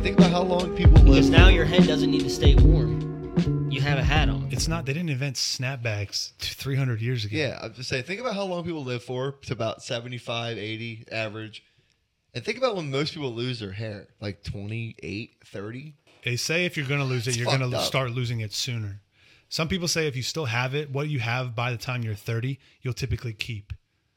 Think about how long people live. Because now your head doesn't need to stay warm. You have a hat on. It's not. They didn't invent snapbacks 300 years ago. Yeah, I'm just saying. Think about how long people live for. It's about 75, 80 average. And think about when most people lose their hair, like 28, 30. They say if you're going to lose it, It's you're going fucked to up. start losing it sooner. Some people say if you still have it, what you have by the time you're 30, you'll typically keep.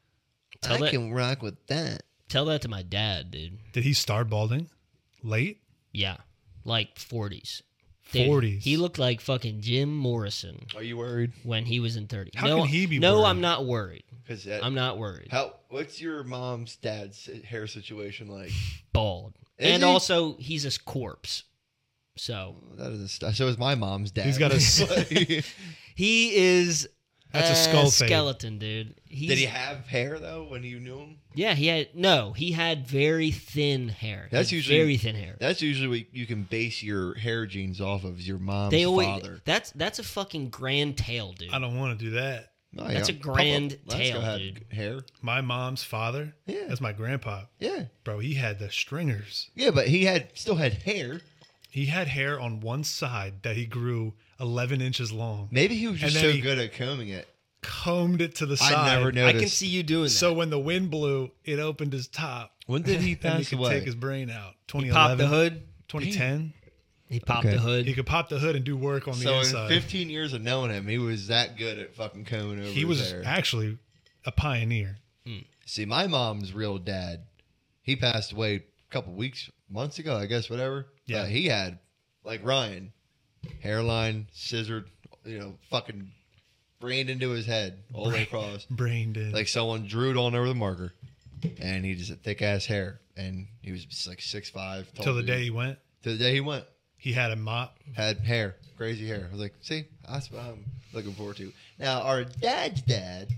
I can rock with that. Tell that to my dad, dude. Did he start balding late? Yeah, like 40s. Dude, 40s. He looked like fucking Jim Morrison Are you worried? when he was in 30. How no, can he be No, worried? I'm not worried. Because I'm not worried. What's your dad's hair situation like? Bald. Is And he? also, he's a corpse. So, That is so is my mom's dad. He's got a- he is That's a skull fade. skeleton, dude. Did he have hair though when you knew him? Yeah, he had very thin hair. That's He had usually very thin hair. That's usually what you can base your hair genes off of. Is your mom's They always father. that's a fucking grand tail, dude. I don't want to do that. Oh, That's yeah. a grand Papa tail, Lasco had dude. hair. My mom's father, Yeah. that's my grandpa. Yeah, Bro, he had the stringers. yeah, but he still had hair. He had hair on one side that he grew 11 inches long. Maybe he was just And so then he- good at combing it. Combed it to the side. I never I noticed. can see you doing that. So when the wind blew, it opened his top. When did he And pass he could away? take his brain out. he popped 2011, the hood. 2010. He popped Okay. the hood. He could pop the hood and do work on the So in inside. 15 years of knowing him, he was that good at fucking combing over He his was hair. actually a pioneer. See, my mom's real dad, he passed away a couple months ago, I guess, whatever. Yeah. But he had, like Ryan, hairline, scissored, fucking brained into his head all the way across. Brain dead. Like someone drew it on over the marker. And he just had thick ass hair. And he was just like 6'5". tall Till the dude. day he went, Till the day he went. he had a mop. Had hair. Crazy hair. I was like, see, that's what I'm looking forward to. Now, our dad's dad.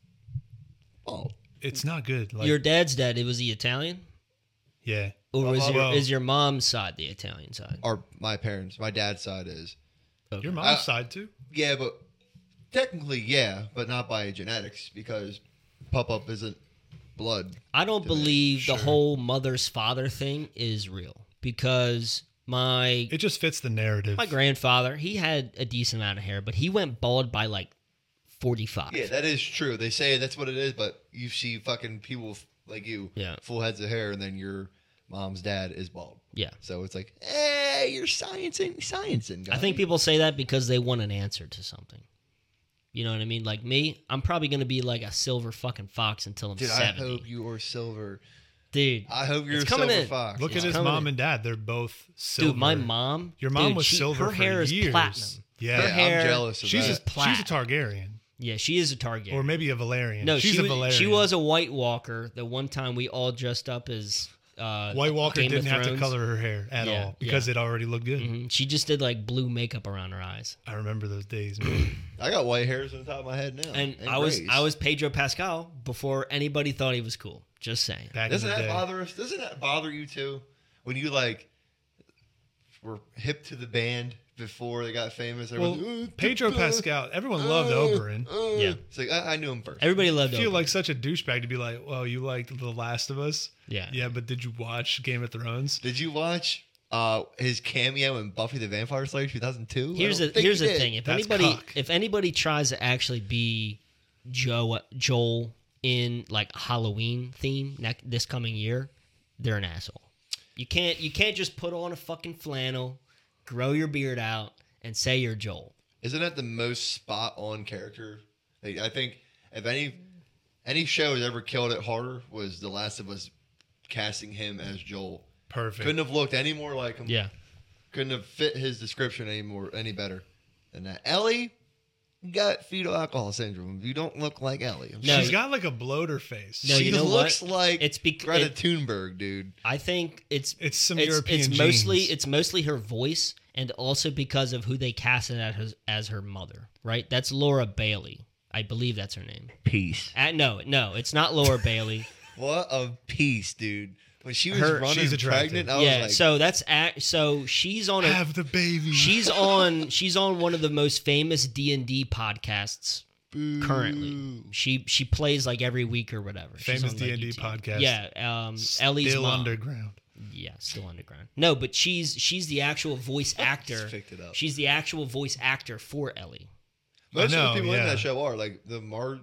Oh, It's not good. Like, Your dad's dad, was he Italian? yeah. Or Well, is your mom's side the Italian side? my dad's side is. Okay. Your mom's side too. Yeah, but technically, yeah, but not by genetics because Pop-Up isn't blood. I don't believe Sure. the whole mother's father thing is real because my It just fits the narrative. grandfather, he had a decent amount of hair, but he went bald by like 45. Yeah, that is true. They say that's what it is, but you see fucking people like you, Yeah. full heads of hair, and then your mom's dad is bald. Yeah. So it's like, hey, you're sciencing. Guy. I think people say that because they want an answer to something. You know what I mean? Like me, I'm probably going to be like a silver fucking fox until I'm Dude, 70. I hope you are silver. Dude, I hope you're It's a coming silver in. fox. Look It's at his coming mom in. and dad. They're both silver. dude, my mom. Your mom dude, was silver her for hair years. is platinum. Yeah. Her Yeah, hair, I'm jealous of She's that. a, plat. she's a Targaryen. Yeah, she is a Targaryen. Or maybe a Valerian. No, she's she a was, Valerian. she was a White Walker. The one time we all dressed up as White Walker Game of didn't have to Thrones. color her hair at Yeah, all because yeah. it already looked good. Mhm. She just did like blue makeup around her eyes. I remember those days, man. I got white hairs on the top of my head now. And And I was grays. Pedro Pascal before anybody thought he was cool. Just saying. Back Doesn't in the that day. bother us? Doesn't that bother you too? When you like were hip to the band before they got famous. Well, Everyone's, Pedro Pascal, everyone loved Oberyn. Yeah. It's like I knew him first. Everybody I loved feel Oprah. like such a douchebag to be like, well, you liked The Last of Us? Yeah. Yeah, but did you watch Game of Thrones? Did you watch his cameo in Buffy the Vampire Slayer 2002? Here's I the don't think you did. thing. That's If anybody tries to actually be Joel in like a Halloween theme this coming year, they're an asshole. You can't just put on a fucking flannel, grow your beard out, and say you're Joel. Isn't that the most spot on character? Like, I think if any show has ever killed it harder was The Last of Us casting him as Joel. Perfect. Couldn't have looked any more like him. Yeah. Couldn't have fit his description any better than that. Ellie got fetal alcohol syndrome. You don't look like Ellie. No, She's got like a bloater face. No, she you know looks what? like It's Greta Thunberg, dude. I think It's some European genes. it's mostly her voice, and also because of who they casted as her mother. Right? That's Laura Bailey. I believe that's her name. Peace. No, it's not Laura Bailey. What a piece, dude. When she was Her- running she's attractive. pregnant, I Yeah, was like, so that's so she's on a Have the baby. she's on one of the most famous D&D podcasts currently. She plays like every week or whatever. She's Famous on, like, D&D YouTube. podcast. Yeah, Ellie's Still mom. underground. Yeah, still underground. No, but she's the actual voice actor. Just picked it up. She's the actual voice actor for Ellie. Most I know, of the people in yeah. that show are like the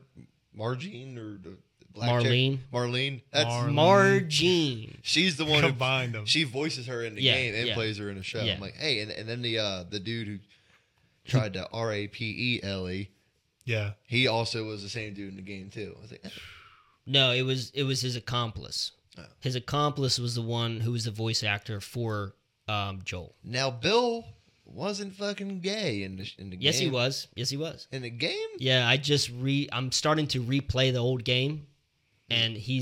Margene or the black Marlene. chick. Marlene. That's Margene. she's the one who Combined them. she voices her in the Yeah, game and yeah. plays her in the show. Yeah. I'm like, hey, and then the dude who tried to RAPE Ellie, Yeah. he also was the same dude in the game too. I was like, No, it was his accomplice. Oh. His accomplice was the one who was the voice actor for Joel. now Bill wasn't fucking gay in the game. Yes, he was. Yes, he was. In the game? Yeah, I'm starting to replay the old game, and he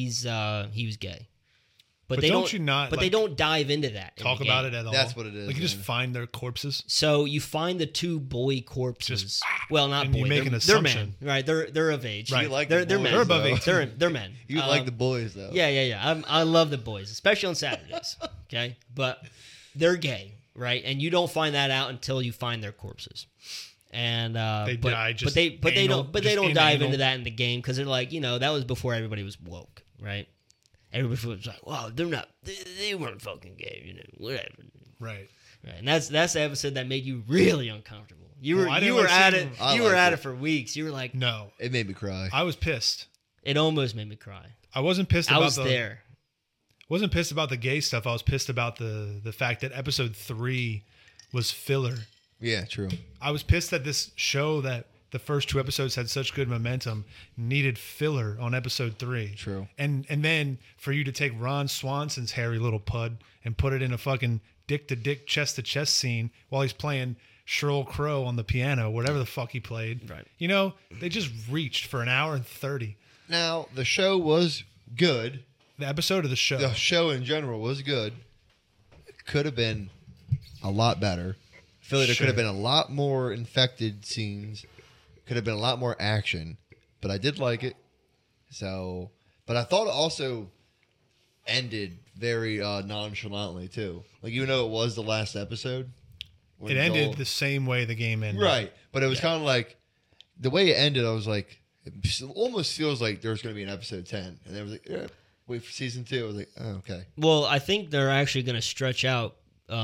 was gay. But they don't you not, But they like, don't dive into that. in Talk the about game. it at all. That's what it is, Like you just man. find their corpses. So you find the two boy corpses. Just- well, not and boy. you make they're, an they're assumption. men, right? They're of age. Right. You like they're the boys, men. They're above though. 18. They're men. You like the boys though. Yeah. I love the boys, especially on Saturdays. Okay, but they're gay, right? And you don't find that out until you find their corpses. And They but, die just but they anal- don't but just they don't dive inanal. into that in the game because they're like, that was before everybody was woke, right? Everybody was like, "Wow, they're not. They weren't fucking gay, whatever." Right. Right, and that's the episode that made you really uncomfortable. You were Well, I you didn't were like at seeing it. them. I You were liked at it. it for weeks. You were like, No. It made me cry. I was pissed. it almost made me cry. I wasn't pissed I about was there. wasn't pissed about the gay stuff. I was pissed about the fact that episode 3 was filler. Yeah, true. I was pissed that this show that the first 2 episodes had such good momentum needed filler on episode 3. True. And then for you to take Ron Swanson's hairy little pud and put it in a fucking dick to dick, chest to chest scene while he's playing Sheryl Crow on the piano, whatever the fuck he played. Right. They just reached for an hour and 30. Now the show was good. The episode of the show. The show in general was good. It could have been a lot better. I feel like there could have Sure. been a lot more infected scenes. Could have been a lot more action. But I did like it. So, but I thought it also ended very nonchalantly too. Like even though it was the last episode, when It ended Joel- the same way the game ended. right. But it was kind of like the way it ended. I was like, it almost feels like there's going to be an episode 10, and I was like, yeah, wait for season 2. I was like, oh, okay. Well, I think they're actually going to stretch out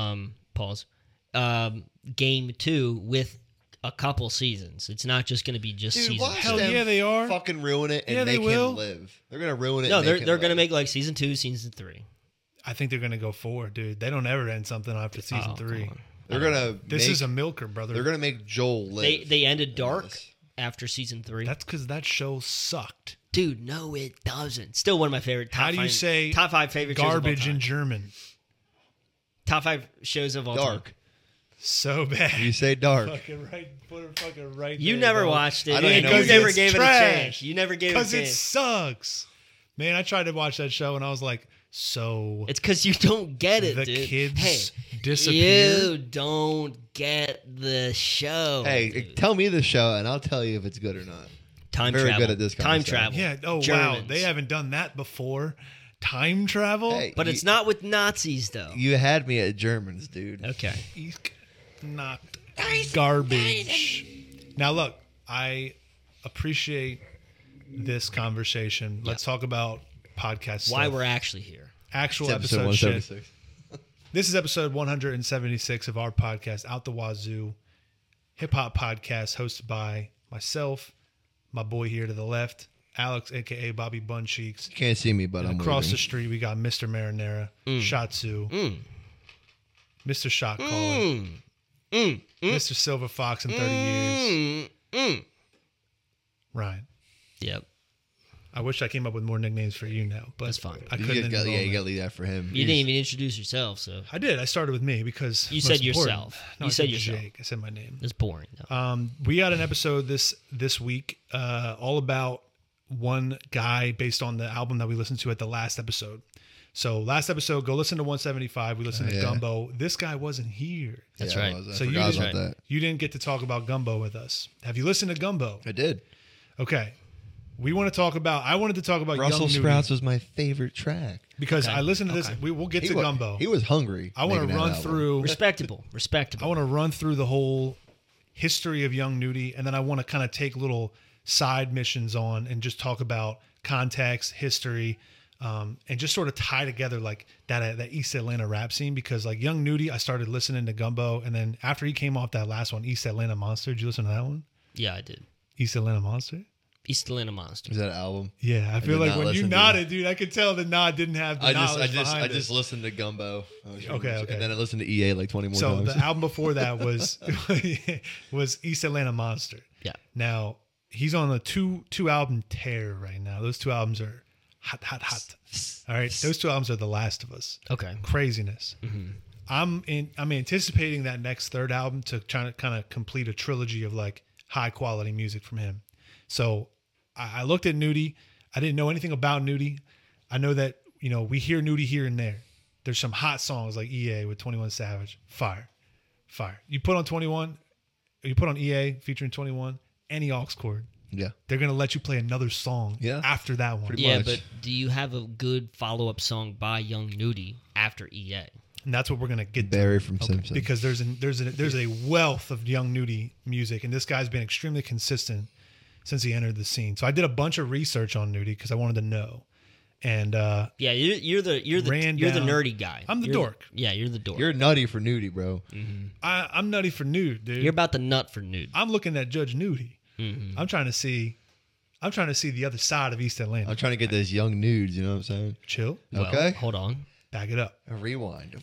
game 2 with a couple seasons. It's not just going to be just Dude, season watch 2. Hell them yeah, they are. fucking ruin it and Yeah, they make will. him live. They're gonna ruin it. No, and they're make him going to live. make like season 2, season 3. I think they're going to go forward, dude. They don't ever end something after season Oh, 3. come on. They're gonna. This make, is a milker, brother. They're gonna make Joel live. They ended dark Yes. after season 3. That's because that show sucked. Dude, no, it doesn't. Still one of my favorite. How do you say top 5 favorite garbage shows of all in time. German? Top 5 shows of all time. dark. So bad. You say dark. fucking right. Put it fucking right. You there, never dog. watched it. I don't and know. you never It's gave it a trash. chance. You never gave it a Because it chance. sucks. Man, I tried to watch that show and I was like, so It's because you don't get it, the dude. kids hey, disappear. you don't get the show. Hey, dude. tell me the show, and I'll tell you if it's good or not. Time very travel. good at this kind Time of stuff. travel. Yeah. Oh, wow. Germans. They haven't done that before. Time travel? Hey, But it's not with Nazis, though. You had me at Germans, dude. Okay. Eek, not garbage. Now, look, I appreciate this conversation. Let's talk about podcast Why stuff. we're actually here. Actual It's episode episode shit. 176. This is episode 176 of our podcast, Out the Wazoo, hip hop podcast hosted by myself, my boy here to the left, Alex, aka Bobby Bun Cheeks. You can't see me, but I'm Across the waving. street, we got Mr. Marinara, Shatsu, Mr. Shot Caller, Mr. Silver Fox in 30 years, Ryan. Yep. I wish I came up with more nicknames for you now, but That's fine. I You couldn't. just got, enroll yeah, you it. got to leave that for him. You didn't even introduce yourself, so I did. I started with me because You most said important. yourself. No, You I said yourself. Jake. I said my name. it's boring. Though. We got an episode this week, all about one guy based on the album that we listened to at the last episode. So last episode, go listen to 175. We listened to yeah. Gumbo. This guy wasn't here, That's Yeah, right. I was. I So you forgot just- about that. you didn't get to talk about Gumbo with us. Have you listened to Gumbo? I did. Okay, we want to talk about. I wanted to talk about Russell Young Nudie Sprouts was my favorite track. because Okay. I listened to this. Okay. We'll get to wa- Gumbo. He was hungry. I want to making that run album. through. Respectable. I Respectable. want to run through the whole history of Young Nudie, and then I want to kind of take little side missions on and just talk about context, history, and just sort of tie together like that East Atlanta rap scene, because like Young Nudie, I started listening to Gumbo, and then after he came off that last one, East Atlanta Monster. Did you listen to that one? Yeah, I did. East Atlanta Monster. East Atlanta Monster. Is that an album? Yeah, I feel did like not when you listen to nodded, dude, I could tell the nod didn't have the knowledge behind I it. just listened to Gumbo. Okay. And then I listened to EA like 20 more So times. the album before that was East Atlanta Monster. Yeah. Now he's on a two album tear right now. Those 2 albums are hot. All right, those 2 albums are The Last of Us. Okay. Craziness. I'm anticipating that next 3rd album to try to kind of complete a trilogy of like high quality music from him. So I looked at Nudie. I didn't know anything about Nudie. I know that, we hear Nudie here and there. There's some hot songs like EA with 21 Savage. Fire. You put on EA featuring 21, any aux chord. Yeah. They're going to let you play another song after that one. Pretty Yeah, much. but do you have a good follow-up song by Young Nudie after EA? And that's what we're going to get to. Barry from Simpsons. Because there's a wealth of Young Nudie music, and this guy's been extremely consistent since he entered the scene. So I did a bunch of research on Nudie because I wanted to know. And Yeah, you're the nerdy guy. I'm the You're dork. You're the dork. You're nutty for Nudie, bro. I'm nutty for Nude, dude. You're about the nut for Nude. I'm looking at Judge Nudie. I'm trying to see the other side of East Atlanta. I'm trying to get those young nudes, you know what I'm saying? Chill. Well, Okay. hold on. Back it up. A rewind.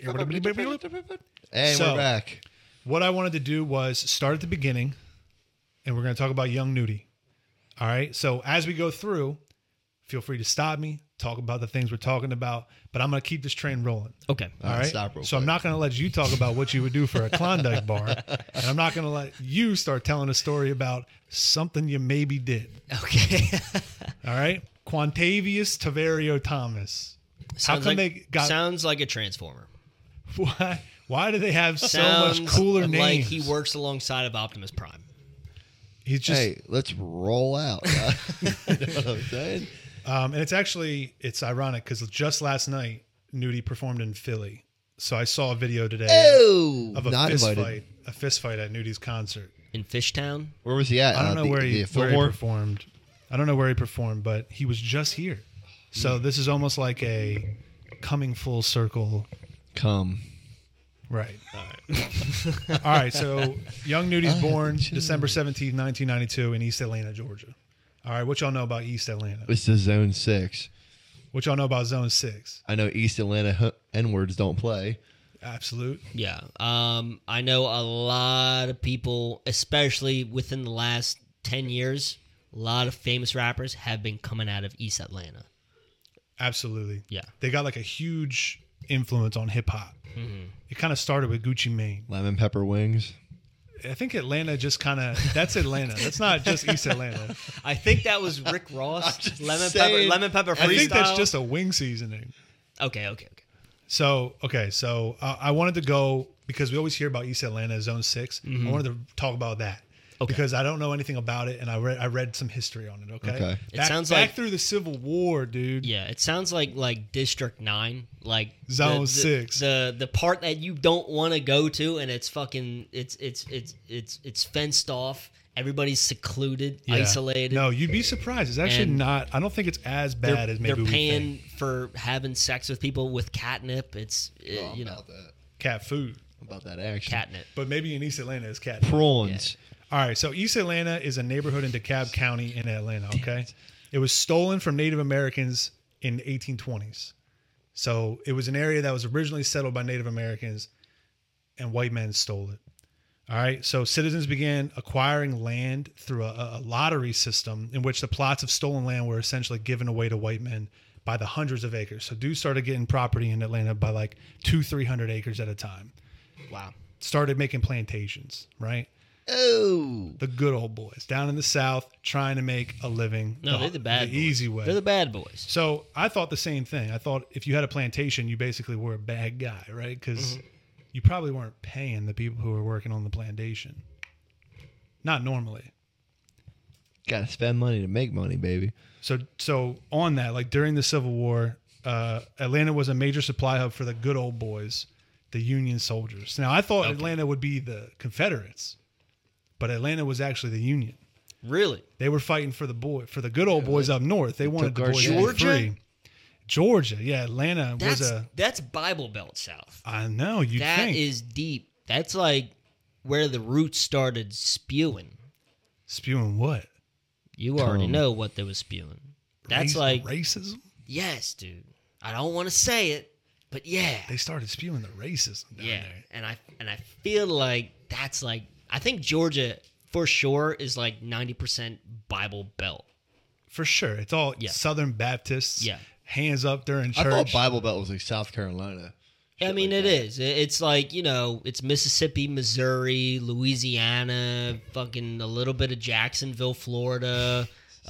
And we're back. What I wanted to do was start at the beginning, and we're going to talk about Young Nudie. All right. So as we go through, feel free to stop me, talk about the things we're talking about, but I'm going to keep this train rolling. Okay. All right. Stop real So I'm quick. not going to let you talk about what you would do for a Klondike bar, and I'm not going to let you start telling a story about something you maybe did. Okay. All right. Quantavious Taverio Thomas. Sounds come like, they got- sounds like a transformer. Why do they have so Sounds much cooler names? like he works alongside of Optimus Prime. He's just Hey, let's roll out. You know what I'm saying? and it's ironic because just last night Nudie performed in Philly. So I saw a video today Oh, of a not invited. fist fight at Nudie's concert. In Fishtown? Where was he at? I don't know where he Fillmore? performed. I don't know where he performed, but he was just here. So this is almost like a coming full circle. Come. Right. All right. So Young Nudie's born December 17th, 1992 in East Atlanta, Georgia. All right. What y'all know about East Atlanta? It's the Zone 6. What y'all know about Zone 6? I know East Atlanta N-words don't play. Absolute. Yeah. I know a lot of people, especially within the last 10 years, a lot of famous rappers have been coming out of East Atlanta. Absolutely. Yeah. They got like a huge influence on hip hop. It kind of started with Gucci Mane. Lemon pepper wings. I think Atlanta just kind of, that's Atlanta. That's not just East Atlanta. I think that was Rick Ross. Lemon saying. pepper freestyle. I think that's just a wing seasoning. Okay. So I wanted to go because we always hear about East Atlanta Zone 6. I wanted to talk about that. Okay. Because I don't know anything about it, and I read some history on it. Okay, Okay. It sounds back like- through the Civil War, dude. Yeah, it sounds like District 9, like Zone the, 6. The part that you don't want to go to, and it's fucking it's fenced off. Everybody's secluded, Yeah. isolated. No, you'd be surprised. It's actually And not. I don't think it's as bad as maybe they're we paying think. for having sex with people with catnip. It's Oh, you know about that. Cat food, About that action. catnip. but maybe in East Atlanta it's cat. Prawns. All right, so East Atlanta is a neighborhood in DeKalb County in Atlanta, okay? It was stolen from Native Americans in the 1820s. So it was an area that was originally settled by Native Americans, and white men stole it. All right, so citizens began acquiring land through a lottery system in which the plots of stolen land were essentially given away to white men by the hundreds of acres. So dudes started getting property in Atlanta by like 200-300 acres at a time. Wow. Started making plantations, right? Oh. The good old boys down in the South trying to make a living. No, they're the bad boys. easy way. They're the bad boys. So I thought the same thing. I thought if you had a plantation, you basically were a bad guy, right? Because you probably weren't paying the people who were working on the plantation. Not normally. Gotta spend money to make money, baby. So on that, like during the Civil War, Atlanta was a major supply hub for the good old boys, the Union soldiers. Now I thought Atlanta would be the Confederates, but Atlanta was actually the Union. Really? They were fighting for the good old boys up north. They wanted the took our boys shit. to be Georgia? free. Georgia, yeah, Atlanta was That's Bible Belt South. I know you That think is deep. That's like where the roots started spewing. spewing what? You already know what they was spewing. That's like racism. yes, dude. I don't want to say it, but yeah, They started spewing the racism down yeah. there. And I feel like that's like I think Georgia for sure is like 90% Bible Belt. For sure, it's all Yeah. Southern Baptists. Yeah. Hands up during church. I thought Bible Belt was like South Carolina. I mean, like it that. is. It's like, it's Mississippi, Missouri, Louisiana, fucking a little bit of Jacksonville, Florida.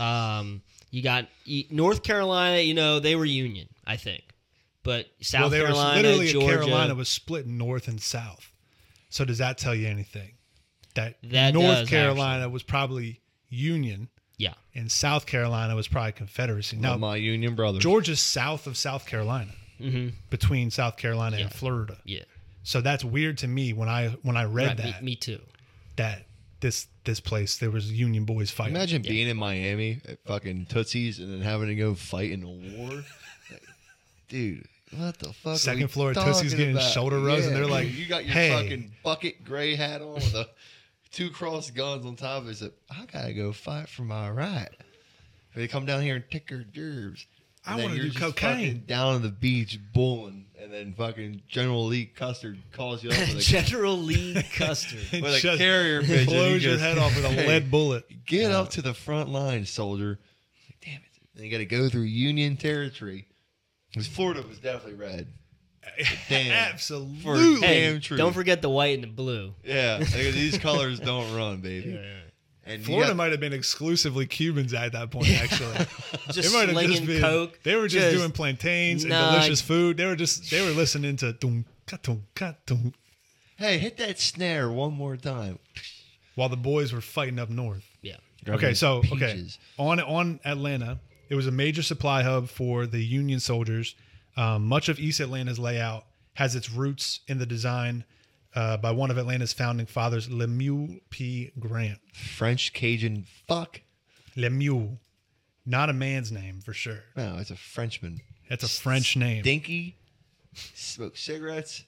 You got North Carolina, they were Union, I think. But South Well, Carolina, literally Georgia. Carolina was split north and south. So does that tell you anything? That That North does, Carolina was probably Union Yeah. and South Carolina was probably Confederacy. Now, Now, my Union brothers. Georgia's south of South Carolina, between South Carolina and Florida. Yeah. So that's weird to me when I read Right, that me too. that this place there was Union boys fighting. Imagine being in Miami at fucking Tootsie's and then having to go fight in a war. Like, dude, what the fuck? are Second we floor talking Tootsie's getting about? shoulder rubs, and they're dude, like, you got your "Hey." fucking bucket gray hat on with a 2 cross guns on top of it. Said, I gotta go fight for my right. They come down here and take your nerves. I And then wanna you're do just cocaine. fucking down on the beach bulling, and then fucking General Lee Custard calls you up with a, General Lee Custard. with a Just carrier pigeon. blows He your goes, head off with a "Hey, lead bullet. Get up to the front line, soldier. Like, damn it. And you got to go through Union territory. Because Florida was definitely red. Damn. Absolutely. Hey, Damn true. don't forget the white and the blue. Yeah. Like, these colors don't run, baby. And you Florida got- might have been exclusively Cubans at that point, actually. Just It might have slinging been, coke. They were just doing plantains and Nah. delicious food. They were listening to dum, ka-tum, ka-tum, Hey, hit that snare one more time. while the boys were fighting up north. Yeah. Okay, so Peaches. on Atlanta, it was a major supply hub for the Union soldiers. Much of East Atlanta's layout has its roots in the design by one of Atlanta's founding fathers, Lemuel P. Grant. French Cajun fuck. Lemuel, not a man's name for sure. No, it's a Frenchman. That's a French name. Stinky. Smoke cigarettes.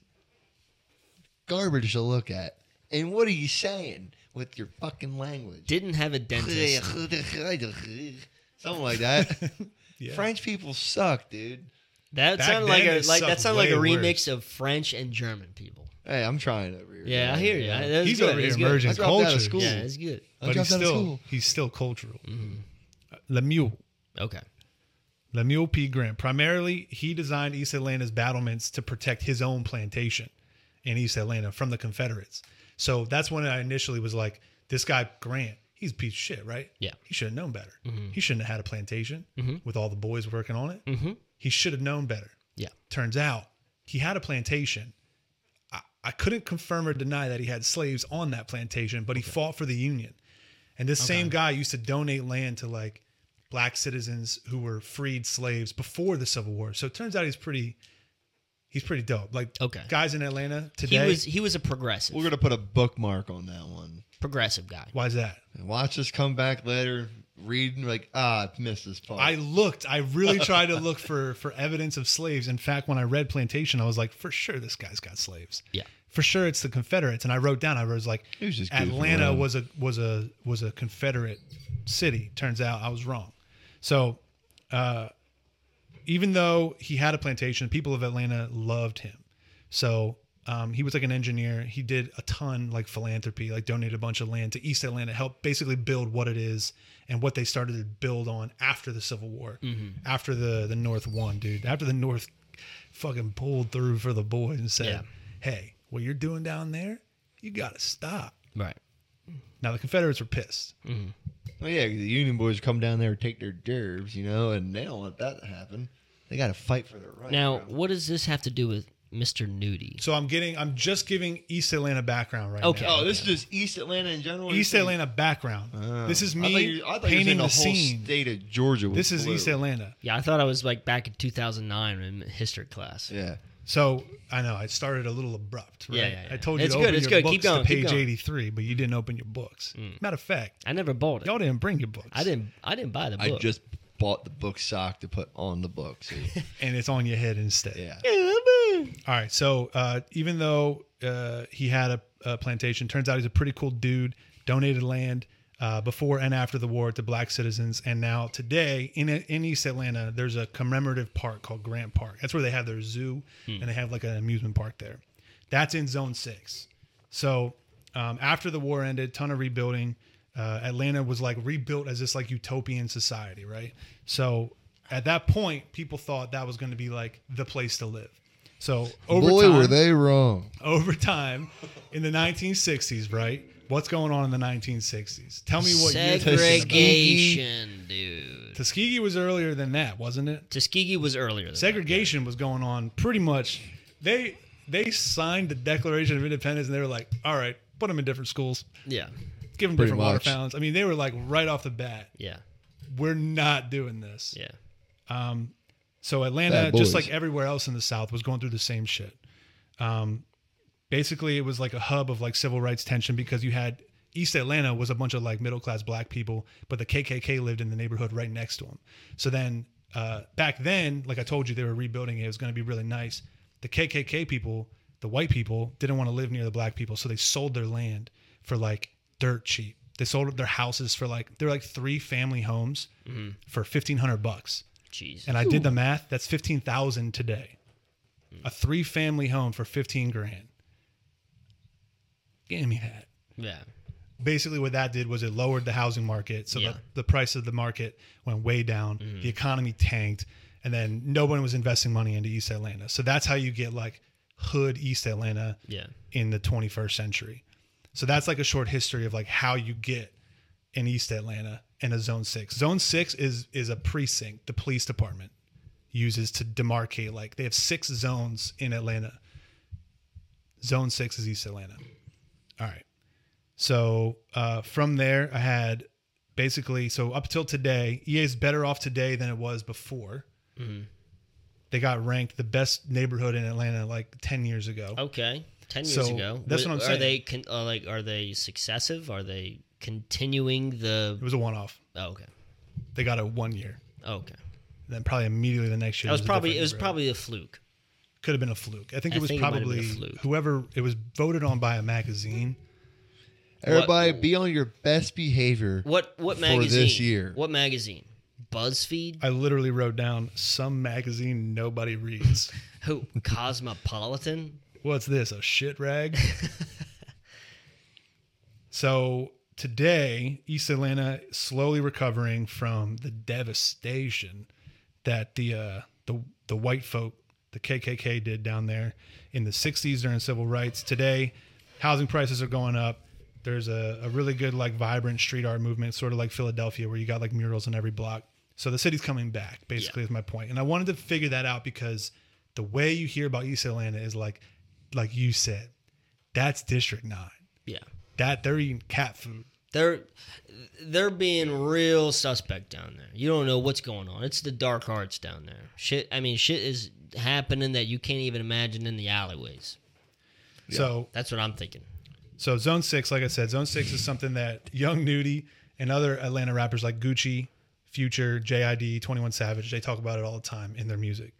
Garbage to look at. And what are you saying with your fucking language? Didn't have a dentist. Something like that. Yeah. French people suck, dude. That Back sounded then, like it that sucked sounded like a way remix of French and German people. Hey, I'm trying over here. Yeah, I hear you. That was He's good. over here It's good. merging I dropped out of cultures, school. Yeah, it's good. I but dropped out of school. he's still cultural. Lemuel. Okay. Lemuel P. Grant. Primarily, he designed East Atlanta's battlements to protect his own plantation in East Atlanta from the Confederates. So that's when I initially was like, this guy, Grant, he's a piece of shit, right? Yeah. He should have known better. He shouldn't have had a plantation with all the boys working on it. He should have known better. Yeah. Turns out he had a plantation. I couldn't confirm or deny that he had slaves on that plantation, but he fought for the Union. And this same guy used to donate land to like black citizens who were freed slaves before the Civil War. So it turns out he's pretty dope. Like guys in Atlanta today. He was a progressive. We're going to put a bookmark on that one. Progressive guy. Why is that? And watch us come back later, read, and be like, I missed this part. I really tried to look for evidence of slaves. In fact, when I read Plantation, I was like, for sure this guy's got slaves. Yeah. For sure it's the Confederates. And I wrote down, I was like, He was just goofing Atlanta around. was a Confederate city. Turns out I was wrong. So even though he had a plantation, people of Atlanta loved him. So he was like an engineer. He did a ton like philanthropy, like donated a bunch of land to East Atlanta, helped basically build what it is and what they started to build on after the Civil War, after the North won, dude. After the North fucking pulled through for the boys and said, hey, what you're doing down there, you got to stop. Right. Now the Confederates were pissed. Well, yeah, 'cause the Union boys come down there and take their derbs, and they don't want that to happen. They got to fight for their rights. Now, bro. what does this have to do with Mr. Nudie? So I'm just giving East Atlanta background right Okay. now. Oh, this is just East Atlanta in general? East Atlanta background. This is I me thought painting you were the saying whole scene. state of Georgia was This is blue. East Atlanta. Yeah, I thought I was like back in 2009 in history class. Yeah. So I know I started a little abrupt. Right? Yeah. I told you It's to good, open it's your good. books Keep going, to keep page going. 83, but you didn't open your books. Matter of fact, I never bought it. y'all didn't bring your books. I didn't buy the book. I just bought the book sock to put on the book. So, And it's on your head instead. yeah. All right. So even though he had a plantation, turns out he's a pretty cool dude. Donated land before and after the war to black citizens. And now today in East Atlanta, there's a commemorative park called Grant Park. That's where they have their zoo and they have like an amusement park there. That's in Zone 6. So after the war ended, ton of rebuilding. Atlanta was like rebuilt as this like utopian society, right? So at that point, people thought that was going to be like the place to live. So Were they wrong? over time in the 1960s, right? What's going on in the 1960s? Tell me what you're thinking Segregation, dude. about. Tuskegee was earlier than that, wasn't it? Tuskegee was earlier than Segregation was going on pretty much. They signed the Declaration of Independence and they were like, all right, put them in different schools. that. Yeah. Give them Pretty different water much. fountains. I mean, they were like right off the bat, Yeah. we're not doing this. Yeah. So Atlanta, Bad just boys. like everywhere else in the South, was going through the same shit. Basically, it was like a hub of like civil rights tension because you had East Atlanta was a bunch of like middle class black people, but the KKK lived in the neighborhood right next to them. So then back then, like I told you, they were rebuilding it. It was going to be really nice. The KKK people, the white people, didn't want to live near the black people, so they sold their land for like dirt cheap. They sold their houses for like they're like 3 family homes for $1,500. Jeez. And I did the math. That's 15,000 today. A 3 family home for 15 grand. Give me that. Yeah. Basically, what that did was it lowered the housing market, so Yeah. the price of the market went way down. The economy tanked, and then no one was investing money into East Atlanta. So that's how you get like hood East Atlanta Yeah. in the 21st century. So that's like a short history of like how you get in East Atlanta in a Zone 6. Zone 6 is a precinct the police department uses to demarcate. Like they have 6 zones in Atlanta. Zone 6 is East Atlanta. All right. So from there, I had basically, so up till today, EA is better off today than it was before. They got ranked the best neighborhood in Atlanta like 10 years ago. Okay. 10 years So, ago. that's what I'm saying. Are they successive? Are they continuing the? It was a one-off. Oh, okay. They got it 1 year. Oh, okay. Then probably immediately the next year. It was a probably different neighborhood. probably a fluke. Could have been a fluke. I think I it was think it might have been probably a fluke. whoever it was voted on by a magazine. Everybody, be on your best behavior. What for magazine? this year? What magazine? BuzzFeed? I literally wrote down some magazine nobody reads. Who? Cosmopolitan? What's this? A shit rag? So today, East Atlanta slowly recovering from the devastation that the white folk, the KKK, did down there in the 60s during civil rights. Today, housing prices are going up. There's a really good like vibrant street art movement, sort of like Philadelphia, where you got like murals in every block. So the city's coming back, basically, is my point. And I wanted to figure that out because the way you hear about East Atlanta is like you said, that's District 9. Yeah. That they're eating cat food. They're being real suspect down there. You don't know what's going on. It's the dark arts down there. Shit is happening that you can't even imagine in the alleyways. So That's what I'm thinking. So Zone 6, like I said, Zone 6 is something that Young Nudie and other Atlanta rappers like Gucci, Future, JID, 21 Savage, they talk about it all the time in their music.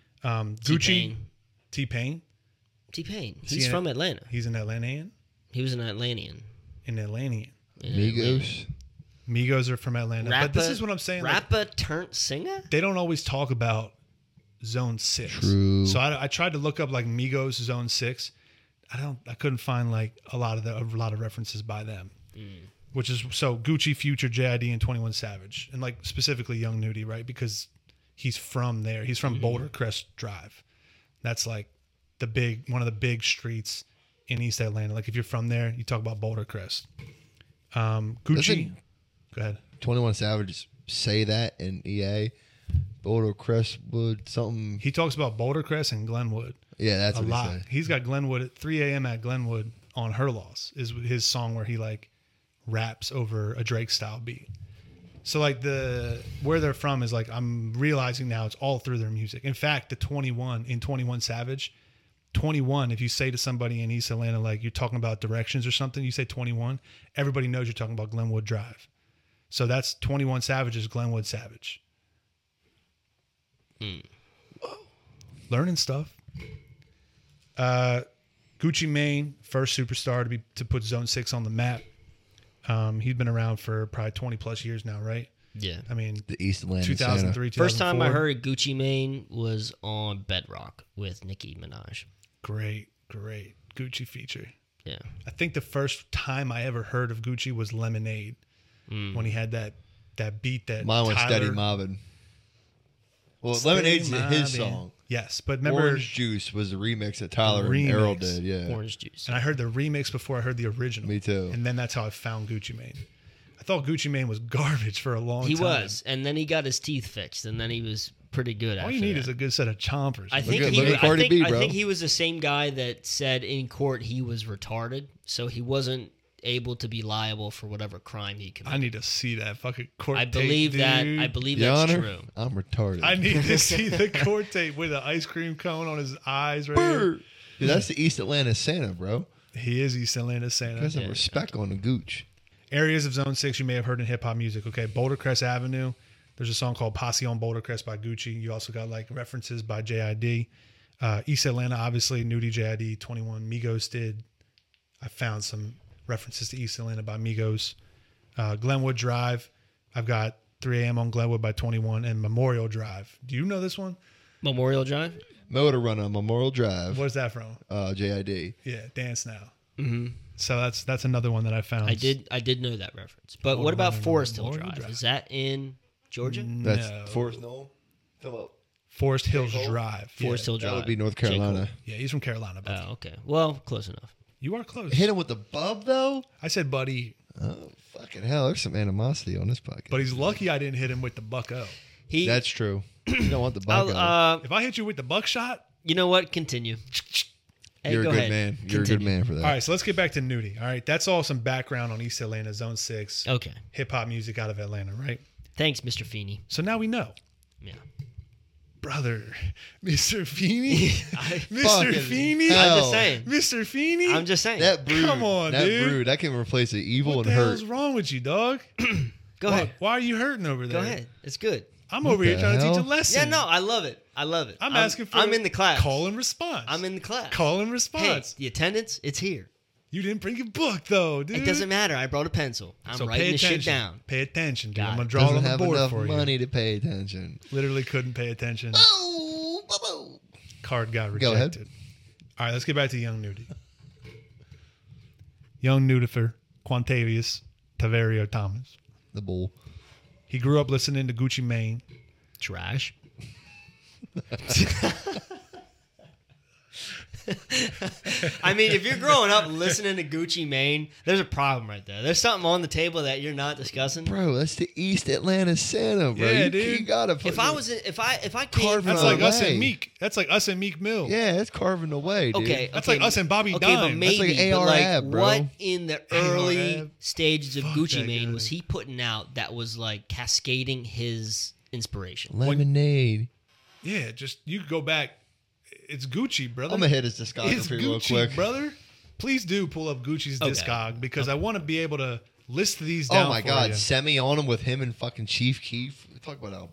Gucci, T-Pain. T-Pain. he He's in from it? Atlanta. He's an Atlantean. He was an Atlantean. An Atlantean. Migos. Migos are from Atlanta. But this is what I'm saying. Like, Rapper turned singer? they don't always talk about Zone 6. True. So I tried to look up like Migos Zone 6. I couldn't find like a lot of references by them. Which is so Gucci, Future, JID, and 21 Savage, and like specifically Young Nudie, right? Because he's from there. He's from Boulder Crest Drive. That's like one of the big streets in East Atlanta. Like if you're from there, you talk about Boulder Crest. Gucci. Doesn't Go ahead. 21 Savage say that in EA. Boulder Crestwood something. He talks about Boulder Crest and Glenwood Yeah, that's a what lot. he said. He's got Glenwood at 3 a.m. at Glenwood on Her Loss is his song where he like raps over a Drake style beat. So like where they're from is like I'm realizing now it's all through their music. In fact, the 21 Savage, 21, if you say to somebody in East Atlanta like you're talking about directions or something, you say 21, everybody knows you're talking about Glenwood Drive. So that's 21 Savage is Glenwood Savage. Learning stuff. Gucci Mane, first superstar to put Zone 6 on the map. He'd been around for probably 20 plus years now, right? Yeah. I mean, The East Atlanta 2003, 2004. First time I heard Gucci Mane was on Bedrock with Nicki Minaj. Great Gucci feature. Yeah. I think the first time I ever heard of Gucci was Lemonade, when he had that beat that Mine was Tyler, Steady Mobbin. Well, Lemonade's his Mobbin'. song. Yes, but remember, Orange Juice was the remix that Tyler and remix. Errol did. Yeah. Orange Juice. and I heard the remix before I heard the original. Me too. And then that's how I found Gucci Mane. I thought Gucci Mane was garbage for a long He time. was, and then he got his teeth fixed, and then he was pretty good. All after you need that. is a good set of chompers. I think at- he, look at I Cardi think, B, I bro. think he was the same guy that said in court he was retarded, so he wasn't able to be liable for whatever crime he I committed. need to see that fucking court I tape, believe that. dude. I believe Your that's Honor, true. I'm retarded. I need to see the court tape with an ice cream cone on his eyes right here. Brr. Dude, that's the East Atlanta Santa, bro. He is East Atlanta Got Santa. some respect on the gooch. Areas of Zone 6 you may have heard in hip-hop music. Okay, Boulder Crest Avenue. There's a song called Posse on Boulder Crest by Gucci. You also got like references by JID. East Atlanta, obviously, Nudie, JID, 21. Migos did. I found some references to East Atlanta by Migos. Glenwood Drive. I've got 3 a.m. on Glenwood by 21 and Memorial Drive. Do you know this one? Memorial Drive. Motor Run on Memorial Drive. Where's that from? JID. Yeah, Dance Now. Mm-hmm. So that's another one that I found. I did know that reference. But what about Forest Hill Drive? Is that in Georgia? That's No. Forest Knoll. Come up. Forest Hills Drive. Forest Hill Drive. That would be North J. Cole. Carolina. Yeah, he's from Carolina. Buddy. Oh, okay. Well, close enough. You are close. Hit him with the bub, though? I said, buddy, Oh, fucking hell. There's some animosity on this podcast. but he's lucky I didn't hit him with the bucko. He. That's true. You don't want the buck. If I hit you with the buckshot, You know what? Continue. Hey, You're a go good ahead. man. You're a good Continue. man for that. all right. So let's get back to Nudie. All right, that's all some background on East Atlanta, Zone 6, Okay. hip hop music out of Atlanta, right? Thanks, Mr. Feeney. So now we know, Yeah. brother, Mr. Feeney, Mr. Fucking Feeney, hell. I'm just saying. Mr. Feeney. I'm just saying. That brood. Come on, that dude. brood. That can replace the evil what and the hurt. hell's wrong with you, dog? Go Why- ahead. Why are you hurting over there? Go ahead. It's good. I'm over here the trying to teach a hell? lesson. Yeah, no, I love it. I love it. I'm asking for. I'm in the class. Call and response. I'm in the class. Call and Hey, response. the attendance, it's here. You didn't bring your book though, dude. It doesn't matter. I brought a pencil. I'm So writing pay the attention. shit down. Pay attention, dude. Got I'm it. gonna draw it Doesn't on the have board enough for you. money to pay attention. Literally couldn't pay attention. Oh, boo-boo. Card got rejected. Go ahead. All right, let's get back to Young Nudie. Young Nudifer, Quantavious Taverio Thomas. The bull. He grew up listening to Gucci Mane. Trash. I mean, if you're growing up listening to Gucci Mane, there's a problem right there. There's something on the table that you're not discussing. Bro, that's the East Atlanta Santa, bro. Yeah, you, dude. You gotta put If I was, if I came, Carving That's No like us way. and Meek. That's like us and Meek Mill. Yeah, it's carving away, dude. okay, That's okay, like us and Bobby okay, but Dime. maybe, That's like but like, AR-ab, bro. what in the early AR-ab? stages of Fuck Gucci that Mane guy. was he putting out that was like cascading his inspiration? Lemonade. Yeah, just you could go back. It's Gucci, brother. I'm gonna hit his It's discography real Gucci, quick. brother. Please do pull up Gucci's Okay. discog because I want to be able to list these down. Oh my for god, you. semi on him with him and fucking Chief Keef. Talk about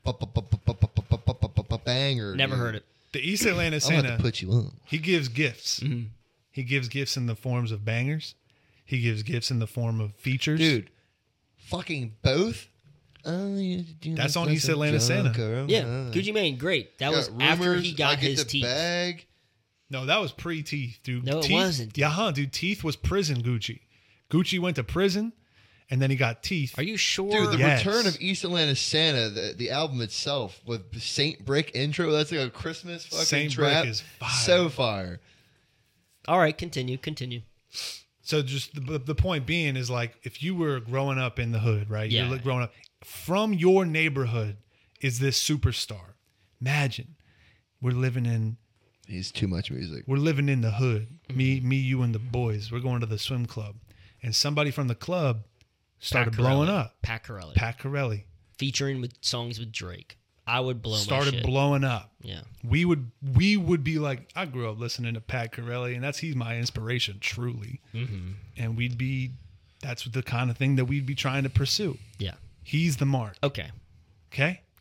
a banger. Never dude. heard it. The East Atlanta I'm gonna have Santa. to put you on. He gives gifts. Mm-hmm. He gives gifts in the forms of bangers. He gives gifts in the form of features. Dude, fucking both. That's on East Atlanta Santa. Yeah, Gucci Mane, great. That was after he got his teeth. Bag. No, that was pre-Teeth, dude. No, it Teeth, wasn't. Yeah, dude. Teeth was prison Gucci. Gucci went to prison, and then he got Teeth. Are you sure? Dude, the Yes. return of East Atlanta Santa, the album itself with Saint Brick intro, that's like a Christmas fucking Saint Brick trap. is fire. So fire. All right, continue. So just the point being is like if you were growing up in the hood, right? Yeah. You're growing up from your neighborhood is this superstar. Imagine we're living in He's too much music. the hood. Me, you, and the boys. We're going to the swim club, and somebody from the club started Pat blowing Corelli. up. Pat Corelli. Pat Corelli Featuring with songs with Drake. I would blow my started shit. blowing up. Yeah. We would be like, I grew up listening to Pat Corelli, and he's my inspiration, truly. Mm-hmm. And that's the kind of thing that we'd be trying to pursue. Yeah. He's the mark. Okay. Okay.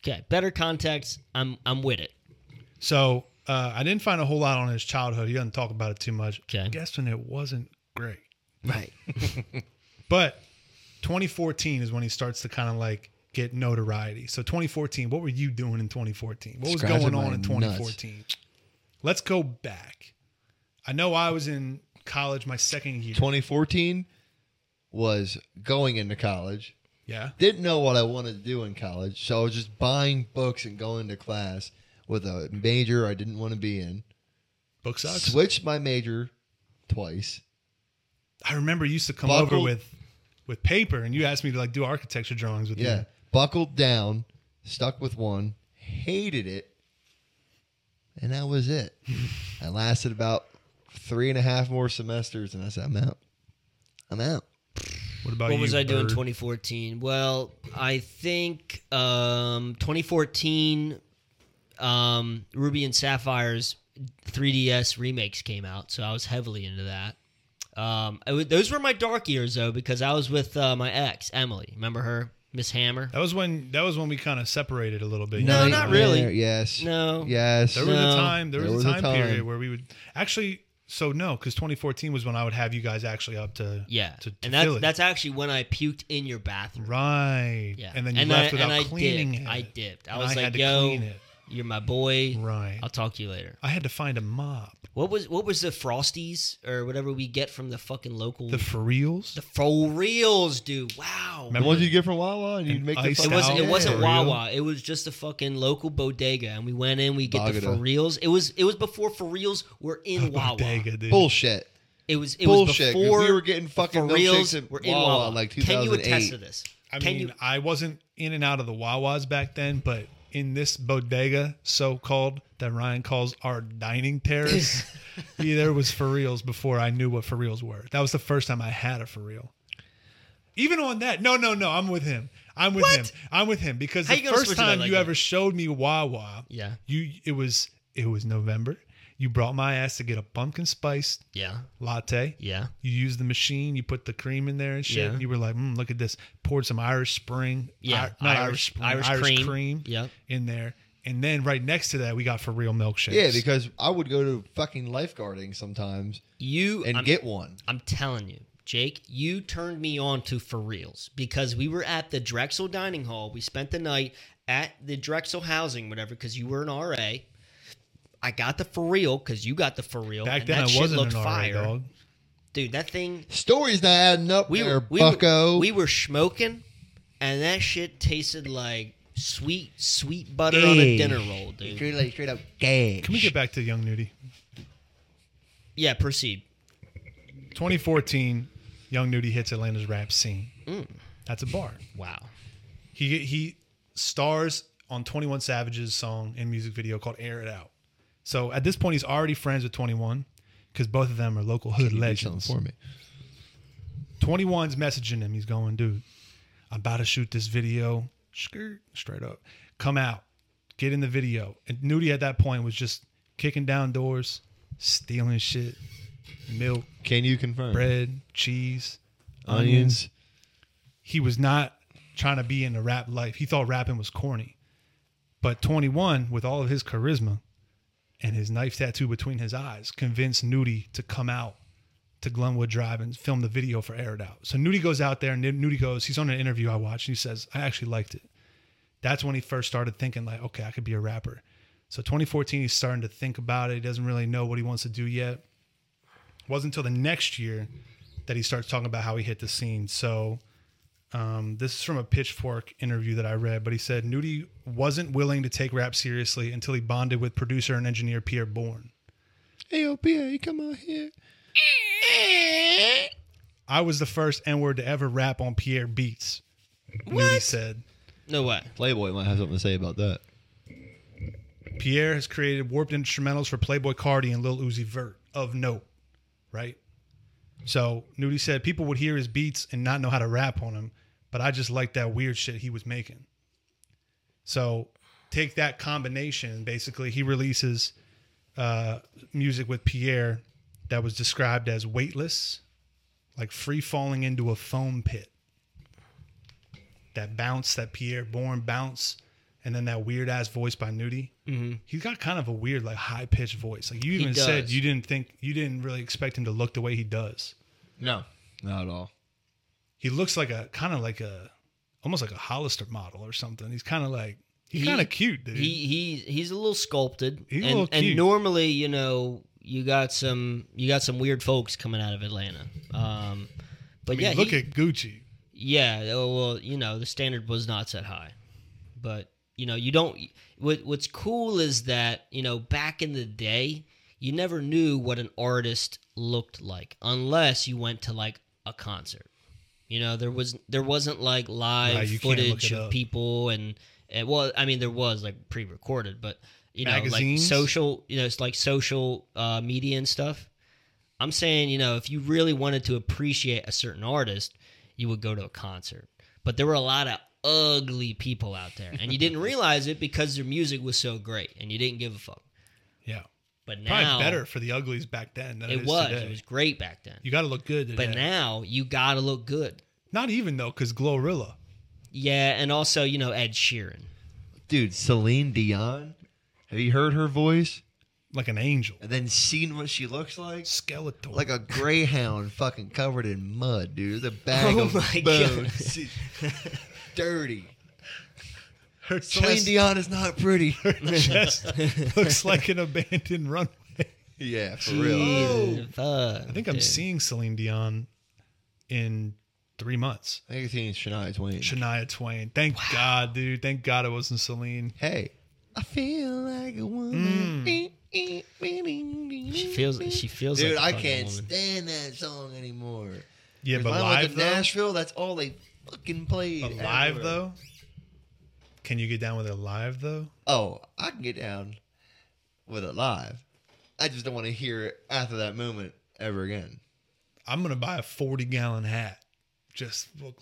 Okay, better context. I'm with it. So I didn't find a whole lot on his childhood. He doesn't talk about it too much. Okay. I'm guessing it wasn't great. Right. But 2014 is when he starts to kind of like get notoriety. So 2014, what were you doing in 2014? What was Scratching going on my in 2014? Let's go back. I know I was in college my second year. 2014 was going into college. Yeah. Didn't know what I wanted to do in college, so I was just buying books and going to class with a major I didn't want to be in. Book sucks. Switched my major twice. I remember you used to come Buckled- over with paper and you asked me to like do architecture drawings with Yeah. you. Buckled down, stuck with one, hated it, and that was it. I lasted about 3.5 more semesters, and I said, I'm out. I'm out. What about What you? was I doing in Bird? 2014? Well, I think 2014, Ruby and Sapphire's 3DS remakes came out, so I was heavily into that. Those were my dark years, though, because I was with my ex, Emily. Remember her? Miss Hammer? That was when we kind of separated a little bit. No, not really. Yes. No. Yes. There was No. a time. There was a time time. period where we would actually. So no, because 2014 was when I would have you guys actually up to Yeah. to And Philly. that's actually when I puked in your bathroom. right. Yeah. And then you left without I cleaning dipped. it. I dipped. I And was had like, to yo, clean it. you're my boy. Right. I'll talk to you later. I had to find a mop. What was the Frosties or whatever we get from the fucking local The for reals. the for reals, dude. Wow. The ones you get from Wawa, and you And make the iced It fucking- wasn't. It Yeah. wasn't For real? Wawa. It was just a fucking local bodega, and we went in. We get the Bagada. for reals. It was before for reals were in Wawa. Bodega, dude. Bullshit. It was Bullshit. 'cause before we were getting fucking for reals milkshakes at were in Wawa Wawa. in like Can you attest 2008. to this? I Can mean, you? I wasn't in and out of the Wawas back then, but in this bodega, so-called, that Ryan calls our dining terrace, there was for reals before I knew what for reals were. That was the first time I had a for real. Even on that, no, I'm with him. I'm with him because How the you gonna first switch it up time like you that? ever showed me Wawa, Yeah. it was November. You brought my ass to get a pumpkin spice Yeah. latte. Yeah. You used the machine. You put the cream in there and shit. Yeah. And you were like, look at this. Poured some Irish Spring. Yeah. Not Irish- Spring. Irish Irish cream. Yep. in there. And then right next to that, we got for real milkshakes. Yeah, because I would go to fucking lifeguarding sometimes and I'm, get one. I'm telling you, Jake, you turned me on to for reals because we were at the Drexel Dining Hall. We spent the night at the Drexel Housing, whatever, because you were an RA. I got the for real because you got the for real. Back and then, that I shit wasn't looked an RA, fire. dog. Dude, that thing. Story's not adding up there, We bucko. were smoking, and that shit tasted like sweet butter on a dinner roll, dude. Straight up gay. Can we get back to Young Nudie? Yeah, proceed. 2014, Young Nudie hits Atlanta's rap scene. That's a bar. Wow. He stars on 21 Savage's song and music video called Air It Out. So at this point, he's already friends with 21 because both of them are local hood You do legends. something for me. 21's messaging him. He's going, dude, I'm about to shoot this video. Straight up. Come out. Get in the video. And Nudie at that point was just kicking down doors, stealing shit, milk, Can you confirm? bread, cheese, Onions. He was not trying to be in the rap life. He thought rapping was corny. But 21, with all of his charisma and his knife tattoo between his eyes, convinced Nudie to come out to Glenwood Drive and film the video for Air It Out. So Nudie goes out there and Nudie goes, he's on an interview I watched, and he says, I actually liked it. That's when he first started thinking like, okay, I could be a rapper. So 2014, he's starting to think about it. He doesn't really know what he wants to do yet. It wasn't until the next year that he starts talking about how he hit the scene. So this is from a Pitchfork interview that I read, but he said Nudie wasn't willing to take rap seriously until he bonded with producer and engineer Pierre Bourne. Hey, yo, Pierre, come out here. I was the first N-word to ever rap on Pierre beats. Nudie said. No way. Playboy might have something to say about that. Pierre has created warped instrumentals for Playboy Cardi and Lil Uzi Vert of note, right? So Nudie said people would hear his beats and not know how to rap on them, but I just liked that weird shit he was making. So take that combination. Basically, he releases music with Pierre that was described as weightless, like free falling into a foam pit. That bounce, that Pierre Bourne bounce, and then that weird ass voice by Nudie. Mm-hmm. He's got kind of a weird, like high pitched voice. Like you even said, you didn't really expect him to look the way he does. No, not at all. He looks like almost like a Hollister model or something. He's kind of cute, dude. He's a little sculpted. He's a little cute. And normally, you got some weird folks coming out of Atlanta. But look at Gucci. Yeah, well, the standard was not set high. But, you don't... What's cool is that, back in the day, you never knew what an artist looked like unless you went to, like, a concert. There wasn't, like, live footage of people and... Well, I mean, there was, like, pre-recorded, but, magazines? Like social... it's like social media and stuff. I'm saying, if you really wanted to appreciate a certain artist, you would go to a concert. But there were a lot of ugly people out there, and you didn't realize it because their music was so great, and you didn't give a fuck. Yeah. But now... Probably better for the uglies back then than it is today. It was great back then. You got to look good today. But now, you got to look good. Not even, though, because Glorilla. Yeah, and also, Ed Sheeran. Dude, Celine Dion. Have you heard her voice? Like an angel. And then seen what she looks like? Skeletor. Like a greyhound fucking covered in mud, dude. There's a bag of my bones. Dirty. Her Celine chest, Dion is not pretty. her chest looks like an abandoned runway. Yeah, for real. Fuck, I think I'm seeing Celine Dion in 3 months. I think you're seeing Shania Twain. Shania Twain. Thank God, dude. Thank God it wasn't Celine. Hey, I feel like a woman. She feels Dude, like I a can't woman. stand that song anymore. Yeah, but When I went live to though? Nashville, that's all they fucking played. But live everywhere. though? Can you get down with it live though? Oh, I can get down with it live. I just don't want to hear it after that moment ever again. I'm gonna buy a 40-gallon hat. Just look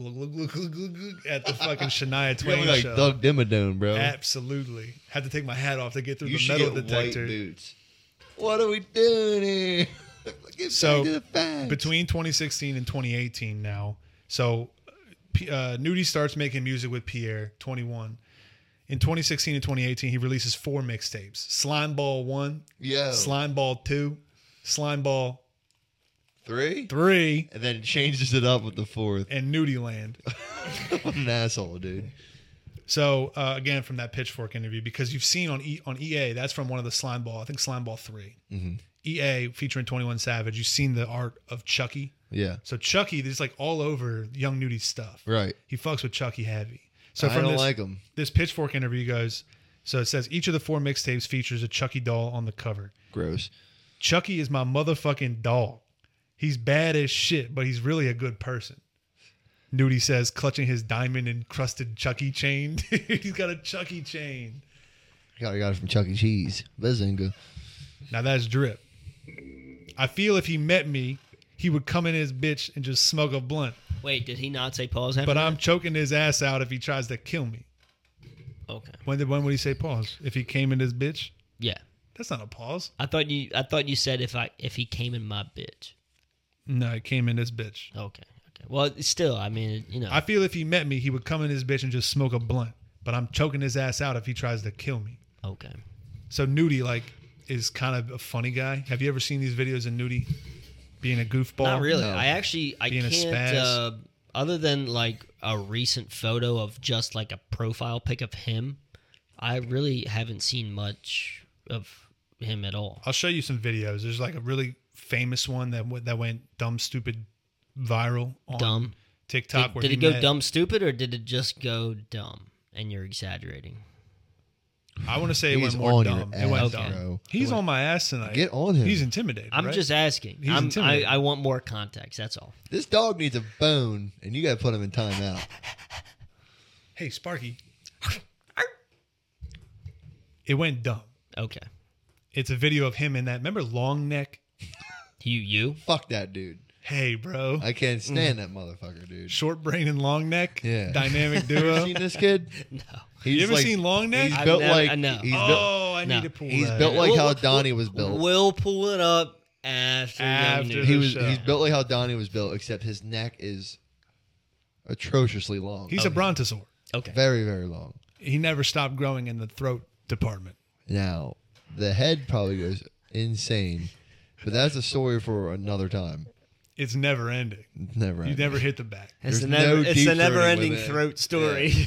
at the fucking Shania You're Twain like show. Doug Dimmadome, bro. Absolutely. Had to take my hat off to get through You the should metal get detector. white boots. What are we doing here? Get So, back to the facts. Between 2016 and 2018 now. So Nudie starts making music with Pierre, 21. In 2016 and 2018, he releases 4 mixtapes. Slimeball 1, Yo, Slimeball 2, Slimeball 3? 3, And then changes it up with the 4th. and Nudie Land. What an asshole, dude. So, again, from that Pitchfork interview, because you've seen on EA, that's from one of the Slimeball, I think Slimeball 3. Mm-hmm. EA featuring 21 Savage, you've seen the art of Chucky. Yeah, So Chucky, there's like all over Young Nudie's stuff. right. He fucks with Chucky heavy. So I from don't this, like him. this Pitchfork interview goes, so it says, each of the 4 mixtapes features a Chucky doll on the cover. Gross. Chucky is my motherfucking dog. He's bad as shit, but he's really a good person. Nudie says, clutching his diamond-encrusted Chucky chain. He's got a Chucky chain. I got it from Chuck E. Cheese. Bazinga. Now that's drip. I feel if he met me, he would come in his bitch and just smoke a blunt. Wait, did he not say pause? After But that? I'm choking his ass out if he tries to kill me. Okay. When would he say pause? If he came in his bitch? Yeah. That's not a pause. I thought you said if he came in my bitch. No, it came in his bitch. Okay. Well, still, I mean, I feel if he met me, he would come in his bitch and just smoke a blunt. But I'm choking his ass out if he tries to kill me. Okay. So Nudie, like, is kind of a funny guy. Have you ever seen these videos of Nudie being a goofball? Not really. No. I Being a can't. spaz. Other than like a recent photo of just like a profile pic of him, I really haven't seen much of him at all. I'll show you some videos. There's like a really famous one that went dumb, stupid viral on Dumb. TikTok. Did it go dumb stupid or did it just go dumb? And you're exaggerating. I want to say it He's went more on your dumb. ass, It went Okay. dumb. bro. He's on my ass tonight. Get on him. He's intimidated. I'm right? just asking. He's intimidating. I want more context. That's all. This dog needs a bone, and you got to put him in timeout. Hey, Sparky. It went dumb. Okay. It's a video of him in that. Remember Long Neck? You? Fuck that dude. Hey, bro. I can't stand that motherfucker, dude. Short Brain and Long Neck. Yeah. Dynamic You duo. seen this kid? No. He's You ever seen Long Neck? He's I've built never- like no. he's built. Oh, I No. need to pull He's that. built like how We'll- Donnie was built. We'll pull it up after. After the the news. show. He's built like how Donnie was built, except his neck is atrociously long. He's a brontosaur. Okay. very, very long. he never stopped growing in the throat department. Now, the head probably goes insane, but that's a story for another time. It's never ending. Never. You never hit the back. It's There's a never, no it's deep a throating never-ending with it. throat story.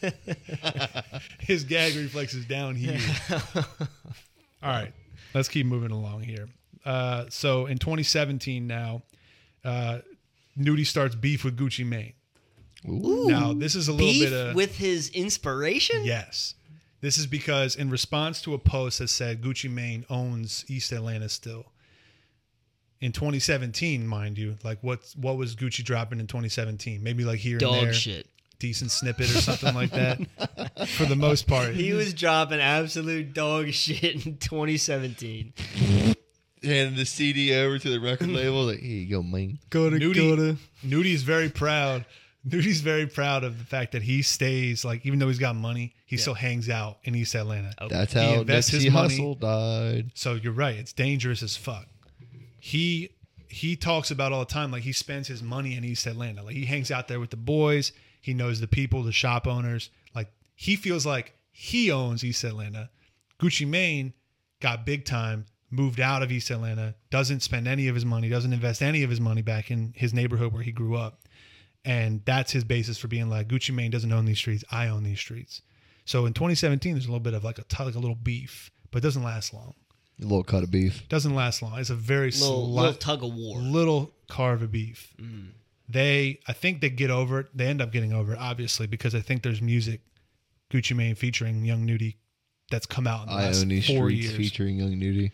His gag reflex is down here. All right, let's keep moving along here. So in 2017 now, Nudie starts beef with Gucci Mane. Ooh. Now, this is a little Beef bit of... with his inspiration? Yes. This is because in response to a post that said Gucci Mane owns East Atlanta still. In 2017, mind you, like what was Gucci dropping in 2017? Maybe like here and Dog there. shit. Decent snippet or something like that. For the most part. He was dropping absolute dog shit in 2017. Handing the CD over to the record label, like, here you go, man. Nudie's very proud. Nudie's very proud of the fact that he stays, like, even though he's got money, he still hangs out in East Atlanta. Okay. That's He how invests his Nipsey money. Hussle died. So you're right. It's dangerous as fuck. He talks about all the time, like, he spends his money in East Atlanta. Like, he hangs out there with the boys. He knows the people, the shop owners. Like, he feels like he owns East Atlanta. Gucci Mane got big time, moved out of East Atlanta, doesn't spend any of his money, doesn't invest any of his money back in his neighborhood where he grew up. And that's his basis for being like, Gucci Mane doesn't own these streets. I own these streets. So in 2017, there's a little bit of like a little beef, but it doesn't last long. A little cut of beef. Doesn't last long. It's a very Little tug of war. little carve of beef. I think they get over it. They end up getting over it, obviously, because I think there's music, Gucci Mane featuring Young Nudie, that's come out in the I last own these 4 streets years. featuring Young Nudie.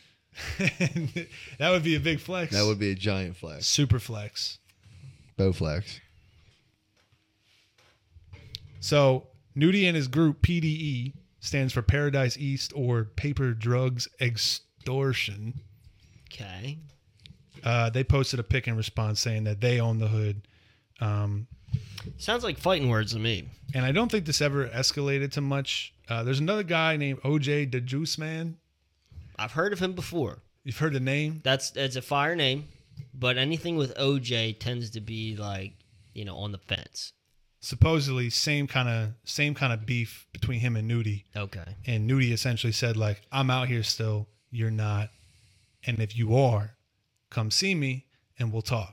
That would be a big flex. That would be a giant flex. Super flex. Bow flex. So Nudie and his group PDE stands for Paradise East or Paper Drugs Extortion. Okay. They posted a pic in response saying that they own the hood. Sounds like fighting words to me. And I don't think this ever escalated to much. There's another guy named OJ the Juice Man. I've heard of him before. You've heard the name? It's a fire name, but anything with OJ tends to be like, on the fence. Supposedly same kind of beef between him and Nudie. Okay. And Nudie essentially said, like, I'm out here still, you're not. And if you are, come see me and we'll talk.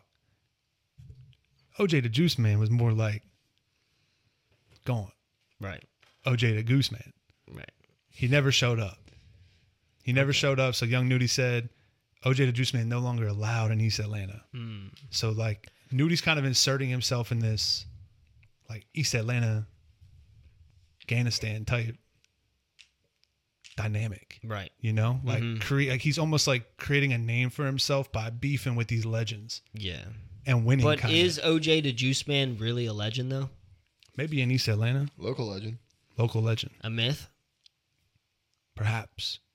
OJ the Juice Man was more like, gone. Right. OJ the Goose Man. Right. He never showed up. So Young Nudie said, OJ the Juice Man no longer allowed in East Atlanta. So, like, Nudie's kind of inserting himself in this, like, East Atlanta, Afghanistan type dynamic. Right. Like, like he's almost like creating a name for himself by beefing with these legends Yeah. and winning. But kinda. is OJ the Juice Man really a legend though? Maybe in East Atlanta, Local legend. local legend, A myth? perhaps.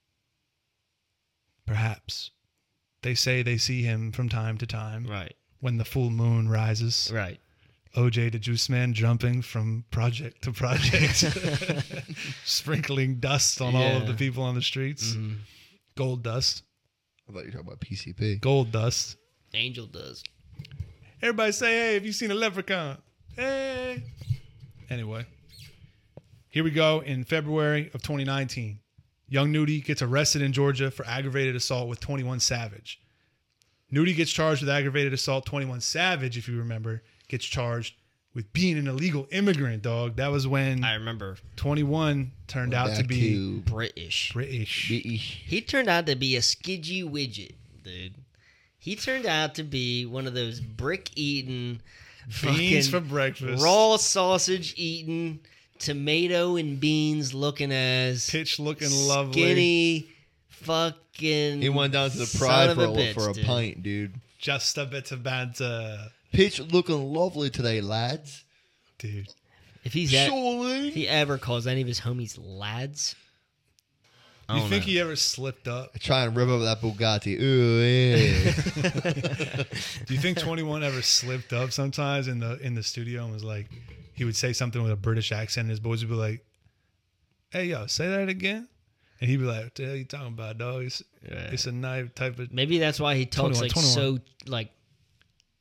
They say they see him from time to time Right. when the full moon rises. Right. OJ the Juice Man jumping from project to project, sprinkling dust on all of Yeah. the people on the streets. Gold dust. I thought you were talking about PCP. Gold dust. Angel does. Everybody say, hey, if you seen a leprechaun. Hey. Anyway, here we go. In February of 2019, Young Nudie gets arrested in Georgia for aggravated assault with 21 Savage. Nudie gets charged with aggravated assault. 21 Savage, if you remember, gets charged with being an illegal immigrant, dog. That was when I remember 21 turned out to Back be to British. British. He turned out to be a skidgy widget, dude. He turned out to be one of those brick eating, Beans for breakfast. raw sausage eating, tomato and beans looking as Pitch looking lovely. skinny fucking. He went down to the son Pride of for bitch, a dude. pint, dude. Just a bit of banter. Pitch looking lovely today, lads. Dude. If he's Surely. if he ever calls any of his homies lads, I You don't think know. he ever slipped up? Try and rip up that Bugatti. Ooh, yeah. Do you think 21 ever slipped up sometimes in the studio and was like, he would say something with a British accent and his boys would be like, hey, yo, say that again? And he'd be like, what the hell you talking about, dog? It's a knife type of... Maybe that's why he talks 21, like 21. so like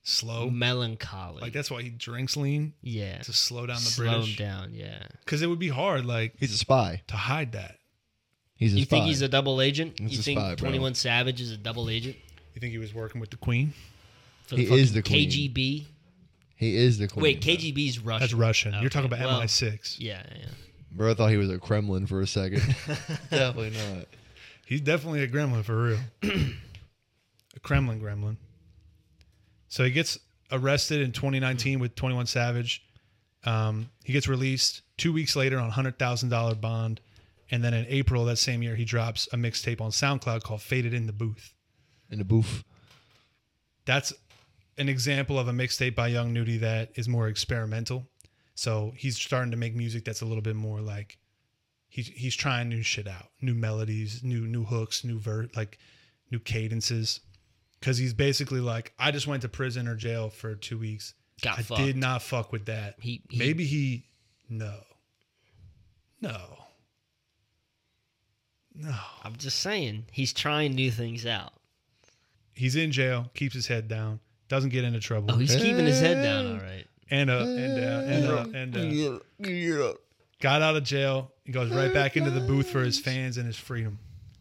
slow. melancholy. Like that's why he drinks lean yeah, to slow down the slow British. him down. Yeah. Because it would be hard, like He's a spy. to hide that. He's a You spy. think he's a double agent? He's you a think spy, bro. 21 Savage is a double agent You think he was working with the Queen? for He the is fucking the queen. KGB? He is the queen. Wait, KGB's Russian. That's Russian. You're talking Okay, about well, MI6. Yeah, yeah. Bro, I thought he was a Kremlin for a second. Definitely not. He's definitely a gremlin for real. A Kremlin gremlin. So he gets arrested in 2019 with 21 Savage. He gets released 2 weeks later on $100,000 bond. And then in April that same year, he drops a mixtape on SoundCloud called Faded in the Booth. In the booth. That's an example of a mixtape by Young Nudy that is more experimental. So he's starting to make music that's a little bit more like he's trying new shit out, new melodies, new hooks, new cadences. Because he's basically like, I just went to prison or jail for 2 weeks. Got I fucked. did not fuck with that. No. I'm just saying, he's trying new things out. He's in jail, keeps his head down, doesn't get into trouble. Oh, he's keeping his head down, all right. Got out of jail. He goes right back into the booth for his fans and his freedom.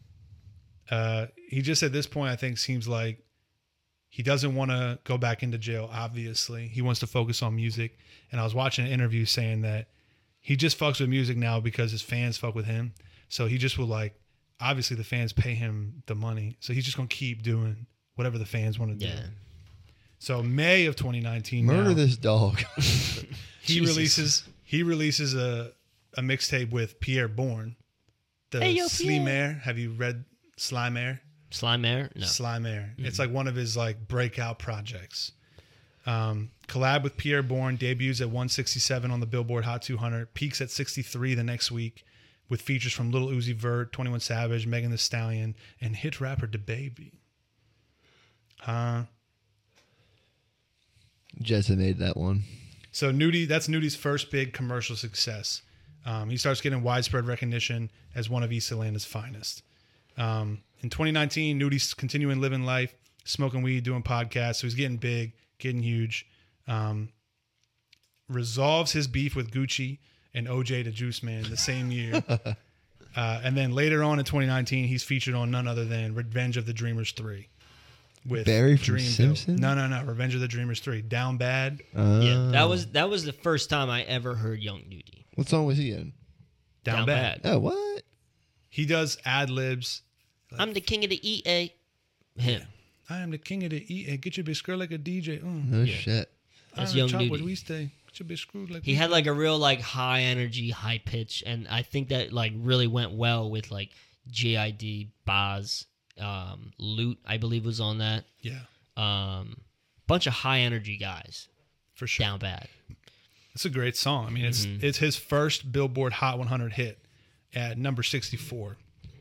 He just at this point, I think, seems like he doesn't want to go back into jail, obviously. He wants to focus on music. And I was watching an interview saying that he just fucks with music now because his fans fuck with him. So he just will obviously the fans pay him the money. So he's just going to keep doing whatever the fans want to do. Yeah. So May of 2019, Murder now, this dog. he Jesus. releases a mixtape with Pierre Bourne, the Hey, yo, Pierre. Slimaire. Have you read Slimaire? Slime Air? No. Slimaire. It's like one of his breakout projects. Collab with Pierre Bourne, debuts at 167 on the Billboard Hot 200, peaks at 63 the next week, with features from Lil Uzi Vert, 21 Savage, Megan Thee Stallion, and hit rapper DaBaby. Jessa made that one. So that's Nudy's first big commercial success. He starts getting widespread recognition as one of East Atlanta's finest. In 2019, Nudy's continuing living life, smoking weed, doing podcasts. So he's getting big, getting huge. Resolves his beef with Gucci and OJ the Juice Man the same year. And then later on in 2019, he's featured on none other than Revenge of the Dreamers 3. With Barry from Dreamville. Simpsons? No. Revenge of the Dreamers 3. Down Bad. Yeah, that was the first time I ever heard Young Nudy. What song was he in? Down Bad. Oh, what? He does ad libs. I'm the king of the EA. Him. I am the king of the E. Get your bitch girl like a DJ. No shit. That's I'm Young the chop where Nudy. we stay. Get your bitch screwed like He had like a real high energy, high pitch, and I think that really went well with JID, Baz, Loot, I believe was on that. Yeah, Bunch of high energy guys. for sure. Down Bad. It's a great song. I mean, it's his first Billboard Hot 100 hit at number 64.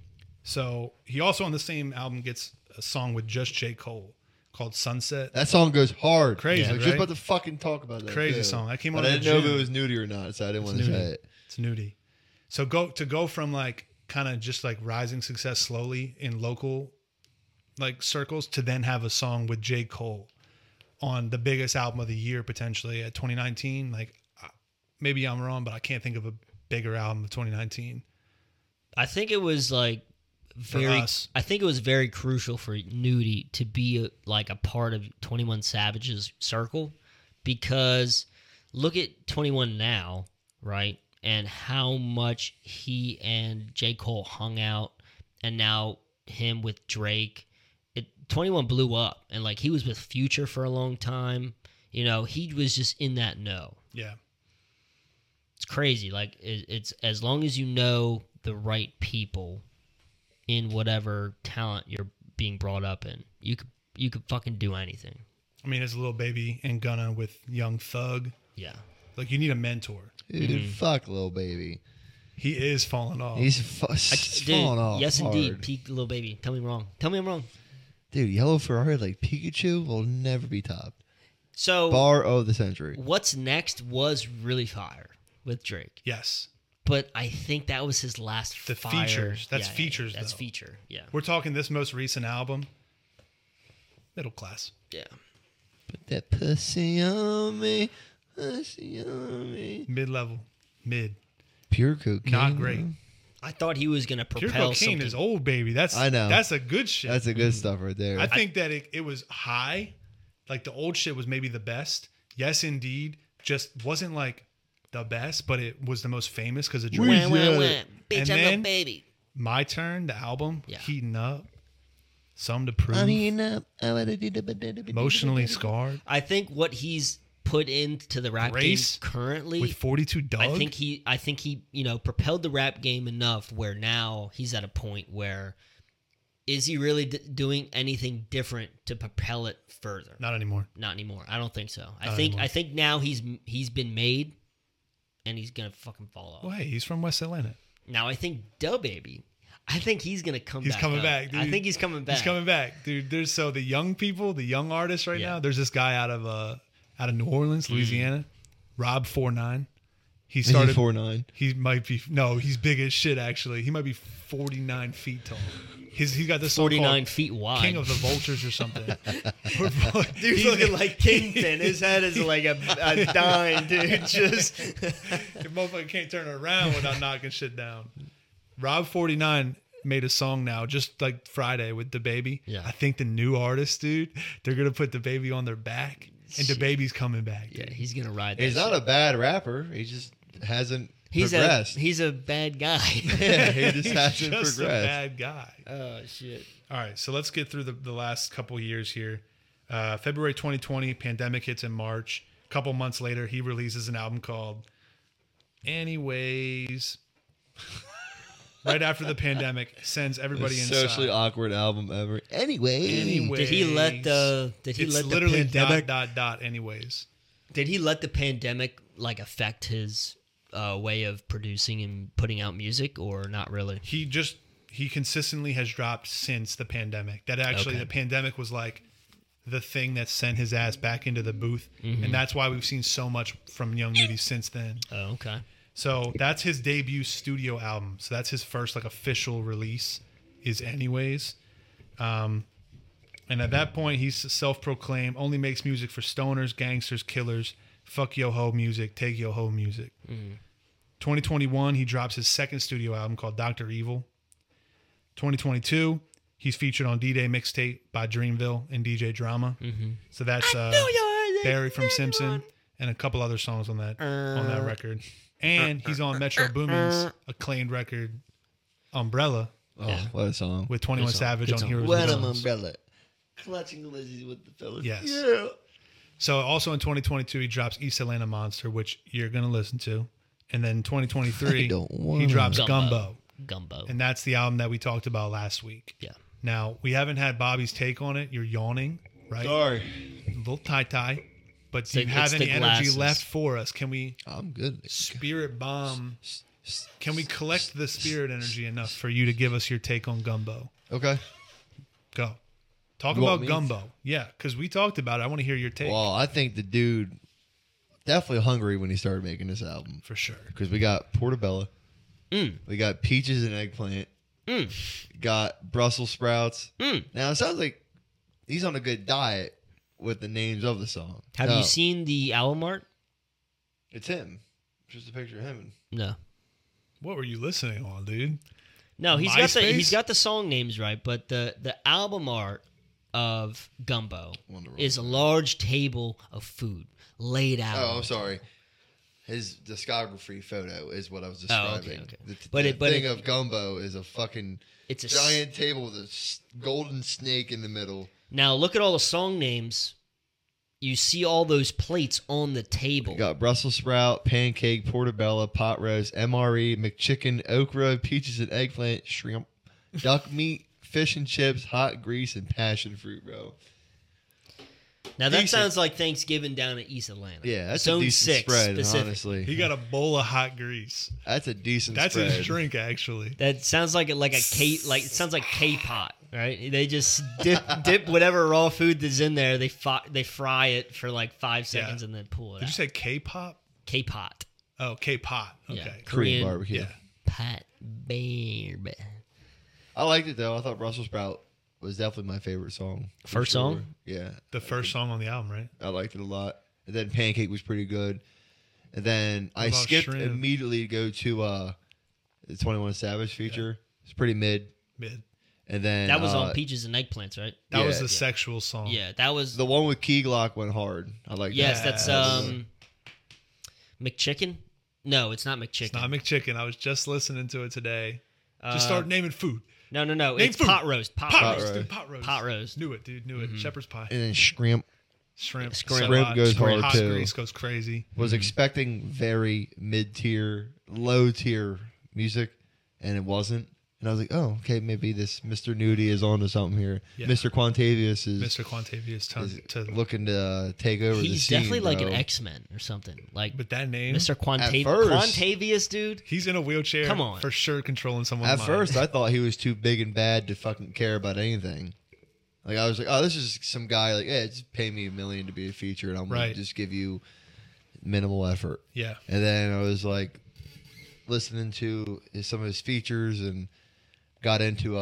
So he also on the same album gets a song with just J. Cole called Sunset. That song goes hard. Crazy, I was right? just about to fucking talk about that. Crazy too. song. That came But on I in the didn't know if gym. it was nudie or not, so I didn't want to Nudie. say it. It's Nudy. So go from kind of just rising success slowly in local circles to then have a song with J. Cole on the biggest album of the year potentially at 2019. Maybe I'm wrong, but I can't think of a bigger album of 2019. I think it was very. us. I think it was very crucial for Nudie to be a part of 21 Savage's circle, because look at 21 now, right? And how much he and J. Cole hung out, and now him with Drake. 21 blew up, and he was with Future for a long time. He was just in that know. Yeah. It's crazy. It's as long as you know the right people in whatever talent you're being brought up in, you could fucking do anything. I mean, it's Lil Baby and Gunna with Young Thug. Yeah. You need a mentor. Dude, fuck Lil Baby. He is falling off. He's Dude, falling off. yes, hard. indeed. Peak Little Baby. Tell me wrong. Tell me I'm wrong. Dude, Yellow Ferrari Pikachu will never be topped. So, Bar of the century. what's next was really fire with Drake, Yes. but I think that was his last The fire. features. That's Yeah, features, That's though. feature. Yeah. We're talking this most recent album. Middle class. Yeah. Put that pussy on me. Pussy on me. Mid-level. Mid. Pure cocaine. Not great. I thought he was gonna Pure propel cocaine something. is old, baby. I know. That's a good shit. That's the good stuff right there. I think that it was high. Like the old shit was maybe the best. Yes, indeed. Just wasn't like the best, but it was the most famous because of Drake. Wah, wah, Yeah. wah. And Bitch, I'm then- a baby. My Turn, the album, Yeah. Heating Up, Some to Prove, I'm heating up. Emotionally Scarred, I think what he's put into the rap Grace game currently, with 42 Doug. I think he propelled the rap game enough where now he's at a point where is he really doing anything different to propel it further? Not anymore. Not anymore. I don't think so. Not anymore. I think now he's been made, and he's gonna fucking fall off. Well, hey, he's from West Atlanta. Now I think DaBaby, I think he's gonna come. He's back coming up. back, dude. I think he's coming back. He's coming back, dude. There's the young people, the young artists right Yeah. now. There's this guy out of New Orleans, Louisiana, Rob 49. He started 4'9". He might be he's big as shit actually. He might be 49 feet tall. He got this song 49 called feet wide. King of the Vultures or something. Dude's He's looking like Kingpin. His head is like a dime, dude. Just The motherfucker can't turn around without knocking shit down. Rob 49 made a song now, just like Friday with DaBaby. Yeah. I think the new artist, dude, they're gonna put DaBaby on their back, and DaBaby's coming back. Dude. yeah, he's gonna ride. That He's not shit. a bad rapper. He just hasn't He's progressed. he's a bad guy. Yeah, he just He's hasn't just a progressed. bad guy. Oh shit. All right, so let's get through the last couple years here. February 2020, pandemic hits in March. A couple months later, he releases an album called Anyways. Right after the pandemic, sends everybody The inside. socially awkward album ever. Anyway. Anyways. Did he let the It's literally pandemic anyways. did he let the pandemic like affect his way of producing and putting out music or not really? He consistently has dropped since the pandemic. That actually Okay. the pandemic was like the thing that sent his ass back into the booth, and that's why we've seen so much from Young Nudy since then. Oh, okay. So that's his debut studio album. So that's his first like official release is Anyways. And at that point, he's self-proclaimed, only makes music for stoners, gangsters, killers, fuck yo ho music, take yo ho music. 2021, he drops his second studio album called Dr. Evil. 2022, he's featured on D-Day mixtape by Dreamville and DJ Drama. So that's Barry from Simpson and a couple other songs on that record. And he's on Metro Boomin's acclaimed record Umbrella Oh, Yeah. what a song. with 21 Good song. Savage Good on song. Heroes What and an Villains. umbrella. Clutching Lizzie with the fellas. Yes. Yeah. So also in 2022, he drops East Atlanta Monster, which you're going to listen to. And then 2023, I don't he wanna. drops Gumbo. Gumbo. Gumbo. And that's the album that we talked about last week. Yeah. Now, we haven't had Bobby's take on it. You're yawning, right? Sorry. A little tie-tie. But do you It's have the any energy glasses. left for us? Can we I'm good. spirit bomb? Can we collect the spirit energy enough for you to give us your take on Gumbo? Okay. Go. Talk You want about me? Gumbo. Yeah, because we talked about it. I want to hear your take. Well, I think the dude definitely hungry when he started making this album. For sure. Because we got Portobello. Mm. We got peaches and eggplant. Got Brussels sprouts. Now, it sounds like he's on a good diet with the names of the song. Have No, you seen the album art? It's him. Just a picture of him. No. What were you listening on, dude? No, he's MySpace? got the song names right, but the album art of Gumbo Wonder is a large table of food laid out. Oh, I'm sorry. His discography photo is what I was describing. okay. The, But the it- but thing it- of gumbo is a fucking It's a giant table with a golden snake in the middle. Now look at all the song names. You see all those plates on the table. We got Brussels sprout, pancake, portobello, pot roast, MRE, McChicken, okra, peaches and eggplant, shrimp, duck meat, fish and chips, hot grease, and passion fruit, bro. Now that Decent. sounds like Thanksgiving down in East Atlanta. Yeah, that's Zone a decent 6 spread, specific. honestly. He got a bowl of hot grease. That's a decent That's spread. his drink, actually. That sounds like a it sounds like K-pot, right? They just dip whatever raw food that's in there. They fry it for like 5 seconds and then pull it Did out. you say K-pop? K-pot? Oh, K-pot. Okay. Yeah. Korean Korean barbecue. Yeah. pot baby. I liked it, though. I thought Brussels sprout was definitely my favorite song. for First sure. song? Yeah. The first song on the album, right? I liked it a lot. And then Pancake was pretty good. And then I about skipped Shrimp? immediately to go to the 21 Savage feature. It's pretty mid. Mid. And then That was on Peaches and Eggplants, right? That was Yeah. the sexual song. Yeah, that was. the one with Key Glock went hard. I like Yes, that. that's McChicken. No, it's not McChicken. It's not McChicken. I was just listening to it today. Uh, Just start naming food. No, Name it's food. pot roast. Pot, Pot roast. roast, dude. Pot roast. Pot roast. Knew it, dude. Knew it. Shepherd's pie. And then Shrimp. Shrimp. Shrimp goes hard, Hot too. Grease goes crazy. Was expecting very mid-tier, low-tier music, and it wasn't. And I was like, oh, okay, maybe this Mr. Nudie is on to something here. Yeah. Mr. Quantavious is Mr. Quantavious to looking to take over the He's scene, definitely like an bro. X-Men or something. Like with that name. Mr. first. Quantavious, dude. He's in a wheelchair. Come on. For sure controlling someone's At mind. first, I thought he was too big and bad to fucking care about anything. Like, I was like, oh, this is some guy, like, yeah, just pay me $1 million to be a feature, and I'm going Right. to just give you minimal effort. Yeah. And then I was like listening to some of his features and got into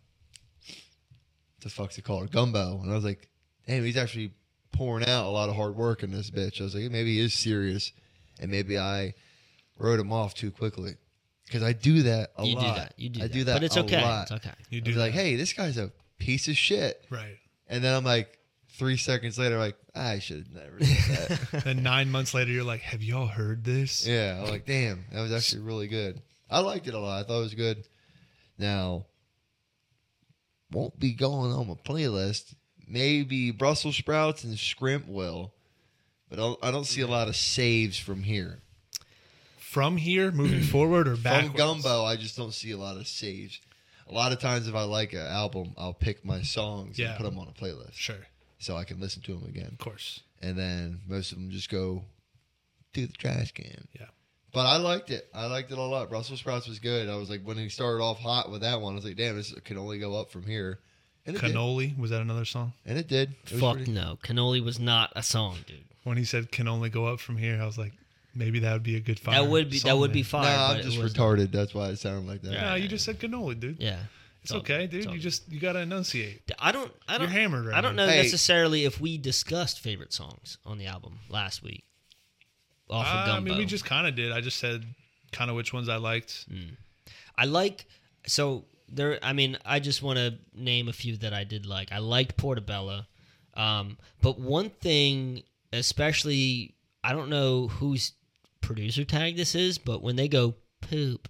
the fuck's it called, Gumbo, and I was like, damn, he's actually pouring out a lot of hard work in this bitch. I was like, maybe he is serious, and maybe I wrote him off too quickly because I do that a You lot. do that. You do I that. do that, But it's a okay. lot. It's okay. You I do was that. like, hey, this guy's a piece of shit, Right. and then I'm like, 3 seconds later, like, I should have never done that. Then 9 months later, you're like, have y'all heard this? Yeah, I'm like, damn, that was actually really good. I liked it a lot. I thought it was good. Now, won't be going on my playlist. Maybe Brussels sprouts and shrimp will, but I don't see a lot of saves from here. From here, moving forward, or backwards? From Gumbo, I just don't see a lot of saves. A lot of times, if I like an album, I'll pick my songs Yeah. and put them on a playlist Sure. so I can listen to them again. Of course. And then most of them just go to the trash can. Yeah. But I liked it. I liked it a lot. Brussels sprouts was good. I was like, when he started off hot with that one, I was like, damn, this can only go up from here. And it did. Cannoli, was that another song? And it did. It was Fuck pretty- no. Cannoli was not a song, dude. When he said can only go up from here, I was like, maybe that would be a good fire. That would be song then. fire. Nah, but I'm it just was- retarded. That's why it sounded like that. Yeah. No, you just said cannoli, dude. Yeah. It's all okay, good. It's dude. all You gotta enunciate. I don't. You're hammered right I don't now. know Hey. necessarily if we discussed favorite songs on the album last week. Off of I Gumbo. mean, we just kind of did. I just said kind of which ones I liked. I like so there. I mean, I just want to name a few that I did like. I liked Portobello, but one thing, especially, I don't know whose producer tag this is, but when they go poop,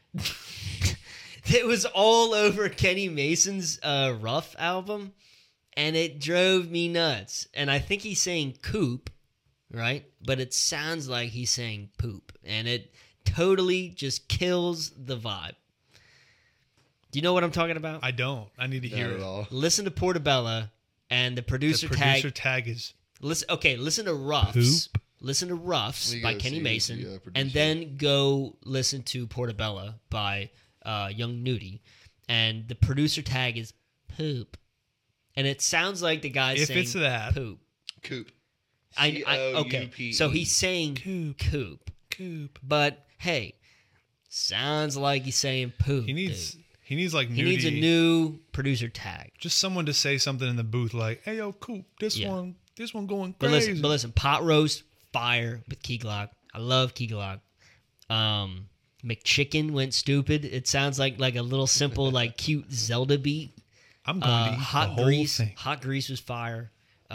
it was all over Kenny Mason's Rough album, and it drove me nuts. And I think he's saying coop, right? But it sounds like he's saying poop, and it totally just kills the vibe. Do you know what I'm talking about? I don't. I need to Not hear at it. all. Listen to Portobello and the producer, The producer tag is Listen, okay, listen to Roughs. Poop. Listen to Roughs Let me by go Kenny see who's Mason, the, producer. and then go listen to Portobello by Young Nudie, and the producer tag is poop, and it sounds like the guy's If saying it's that. poop. Coop. Okay, C-O-U-P-E. so he's saying Coop. coop, but hey, sounds like he's saying poop. He needs dude. like He needs a nudie. new producer tag. Just someone to say something in the booth like, "Hey yo, Coop, this Yeah. one going But crazy." listen, pot roast fire with Key Glock. I love Key Glock. McChicken went stupid. It sounds like a little simple, like cute Zelda beat. I'm going to eat the Hot whole Grease. thing. Hot Grease was fire.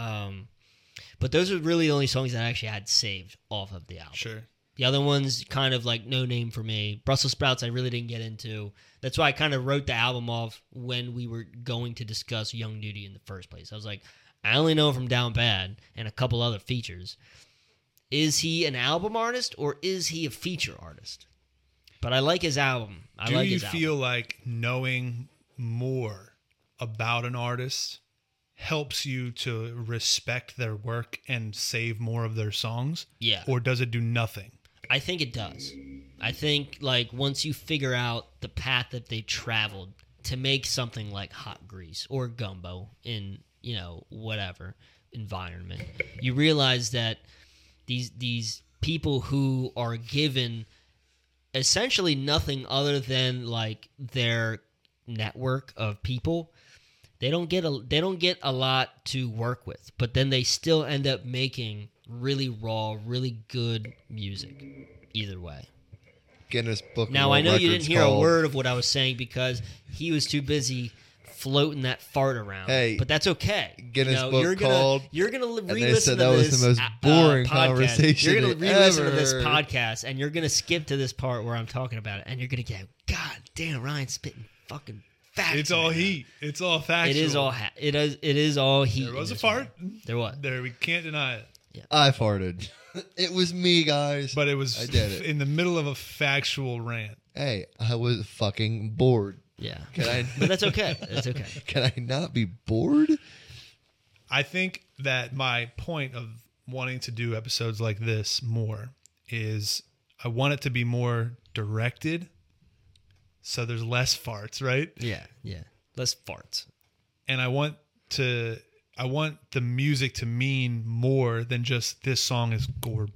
But those are really the only songs that I actually had saved off of the album. Sure. The other ones kind of like no name for me. Brussels sprouts I really didn't get into. That's why I kind of wrote the album off when we were going to discuss Young Nudie in the first place. I was like, I only know him from Down Bad and a couple other features. Is he an album artist or is he a feature artist? But I like his album. Do like you his feel like knowing more about an artist helps you to respect their work and save more of their songs? Yeah. Or does it do nothing? I think it does. I think like once you figure out the path that they traveled to make something like Hot Grease or Gumbo in, whatever environment, you realize that these people who are given essentially nothing other than like their network of people They don't get a lot to work with, but then they still end up making really raw, really good music. Either way. Guinness Book. Now of I know World you didn't Records hear a called- word of what I was saying because he was too busy floating that fart around. Hey, but that's okay. Guinness Book called, you're gonna and they re-listen said to that this was the most boring podcast. conversation You're gonna they re-listen ever to this heard. podcast, and you're gonna skip to this part where I'm talking about it, and you're gonna go, God damn, Ryan's spitting fucking facts. It's all right now." heat. It's all factual. It is all. It is all heat. There was in a this fart. one. There was. There, we can't deny it. I farted. It was me, guys. But it was I did it. in the middle of a factual rant. Hey, I was fucking bored. Yeah. Can I? But that's okay. That's okay. Can I not be bored? I think that my point of wanting to do episodes like this more is I want it to be more directed so there's less farts, right? Yeah. Yeah. Less farts. And I want the music to mean more than just this song is Gorb.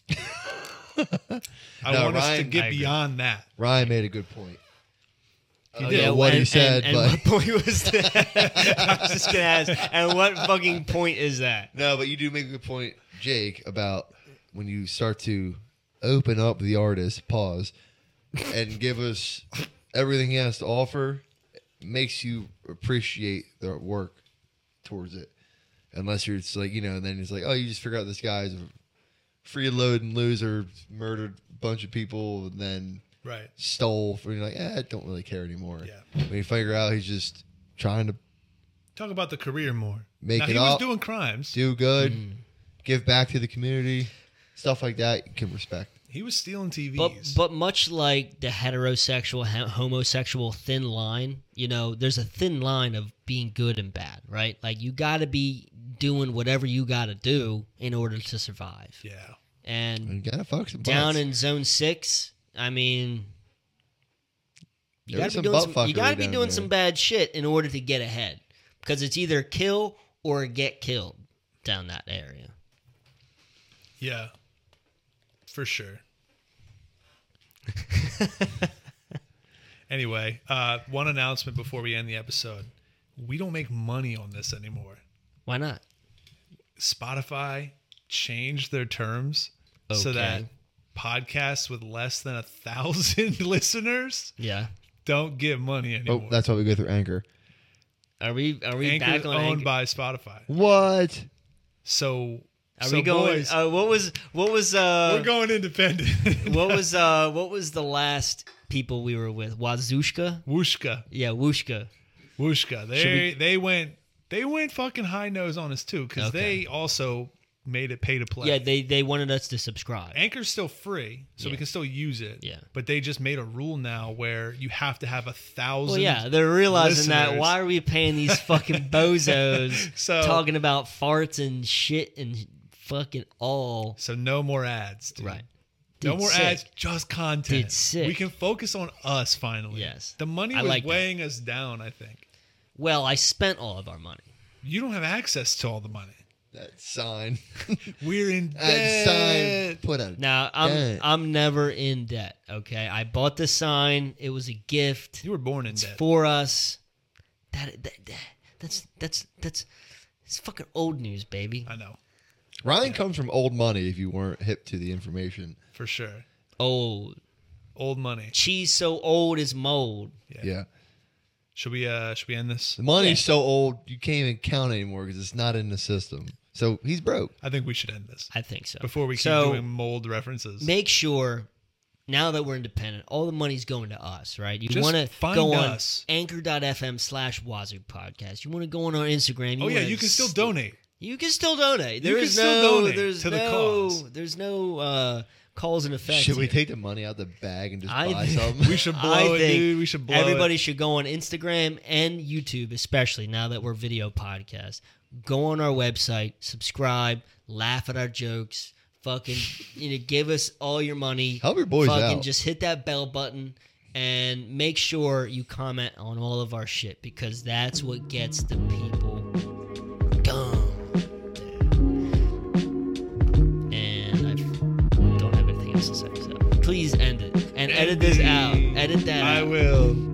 I No, want us to Ryan, I get agree. beyond that. Ryan made a good point. I don't did. know what he and- said, and but what point was that? I was just gonna ask. And what fucking point is that? no, but you do make a good point, Jake, about when you start to open up the artist, pause, and give us everything he has to offer, it makes you appreciate their work towards it. Unless you're just like, then it's like, oh, you just figure out this guy's a freeloading loser, murdered a bunch of people, and then Right. stole. And you're like, I don't really care anymore. Yeah. When you figure out he's just trying to Talk about the career more. Make now, it he was up. doing crimes. do good, give back to the community, stuff like that, you can respect. He was stealing TVs. But much like the heterosexual, homosexual thin line, there's a thin line of being good and bad, right? Like you got to be doing whatever you got to do in order to survive. yeah. And You gotta fuck some down butts. in Zone 6, I mean, you There was got to be some doing butt you got to fuckery be down doing there. some bad shit in order to get ahead, because it's either kill or get killed down that area. Yeah. For sure. Anyway, one announcement before we end the episode. We don't make money on this anymore. Why not? Spotify changed their terms so Okay. that podcasts with less than 1,000 listeners Yeah. don't get money Oh, anymore. that's why we go through Anchor. Are we Anchor's back on owned Anchor? by Spotify. What? So, Are we going? boys, What was we're going independent. what was the last people we were with? Wazushka? Wooshka. Yeah, Wooshka. Wooshka. They went fucking high nose on us too because Okay. they also made it pay to play. Yeah, they wanted us to subscribe. Anchor's still free, so we Yeah. can still use it. Yeah. But they just made a rule now where you have to have 1,000. Well, yeah, they're realizing that. listeners. Why are we paying these fucking bozos So- talking about farts and shit and fucking all? So no more ads, dude. Right. No Dude, more sick. ads, just content. Dude, sick. We can focus on us finally. Yes. The money I was like that. weighing us down, I think. Well, I spent all of our money. You don't have access to all the money. That sign. We're in That sign. debt. Put out. Now, I'm never in debt, okay? I bought the sign. It was a gift. You were born in It's debt. for us. That's it's fucking old news, baby. I know, Ryan comes from old money. If you weren't hip to the information, for sure. Old. Old money. Cheese so old is mold. yeah. Should we end this? The money's Yeah. so old you can't even count anymore because it's not in the system. So he's broke. I think we should end this I think so. before we keep So, doing mold references. make sure now that we're independent, all the money's going to us, right? You Just want to find go on us. anchor.fm/Wazoo podcast. You want to go on our Instagram. Oh yeah, you can still donate. You can still donate. You There can is still no, donate there's to the no, cause. There's no cause and effect. Should we here. take the money out the bag and just I buy think- something? We should I blow it, think dude. We should blow Everybody it. should go on Instagram and YouTube, especially now that we're video podcasts. Go on our website, subscribe, laugh at our jokes, fucking, give us all your money. Help your boys fucking out. just hit that bell button and make sure you comment on all of our shit because that's what gets the people gone. And I don't have anything else to say, so please end it and edit this out. Edit that I out. will.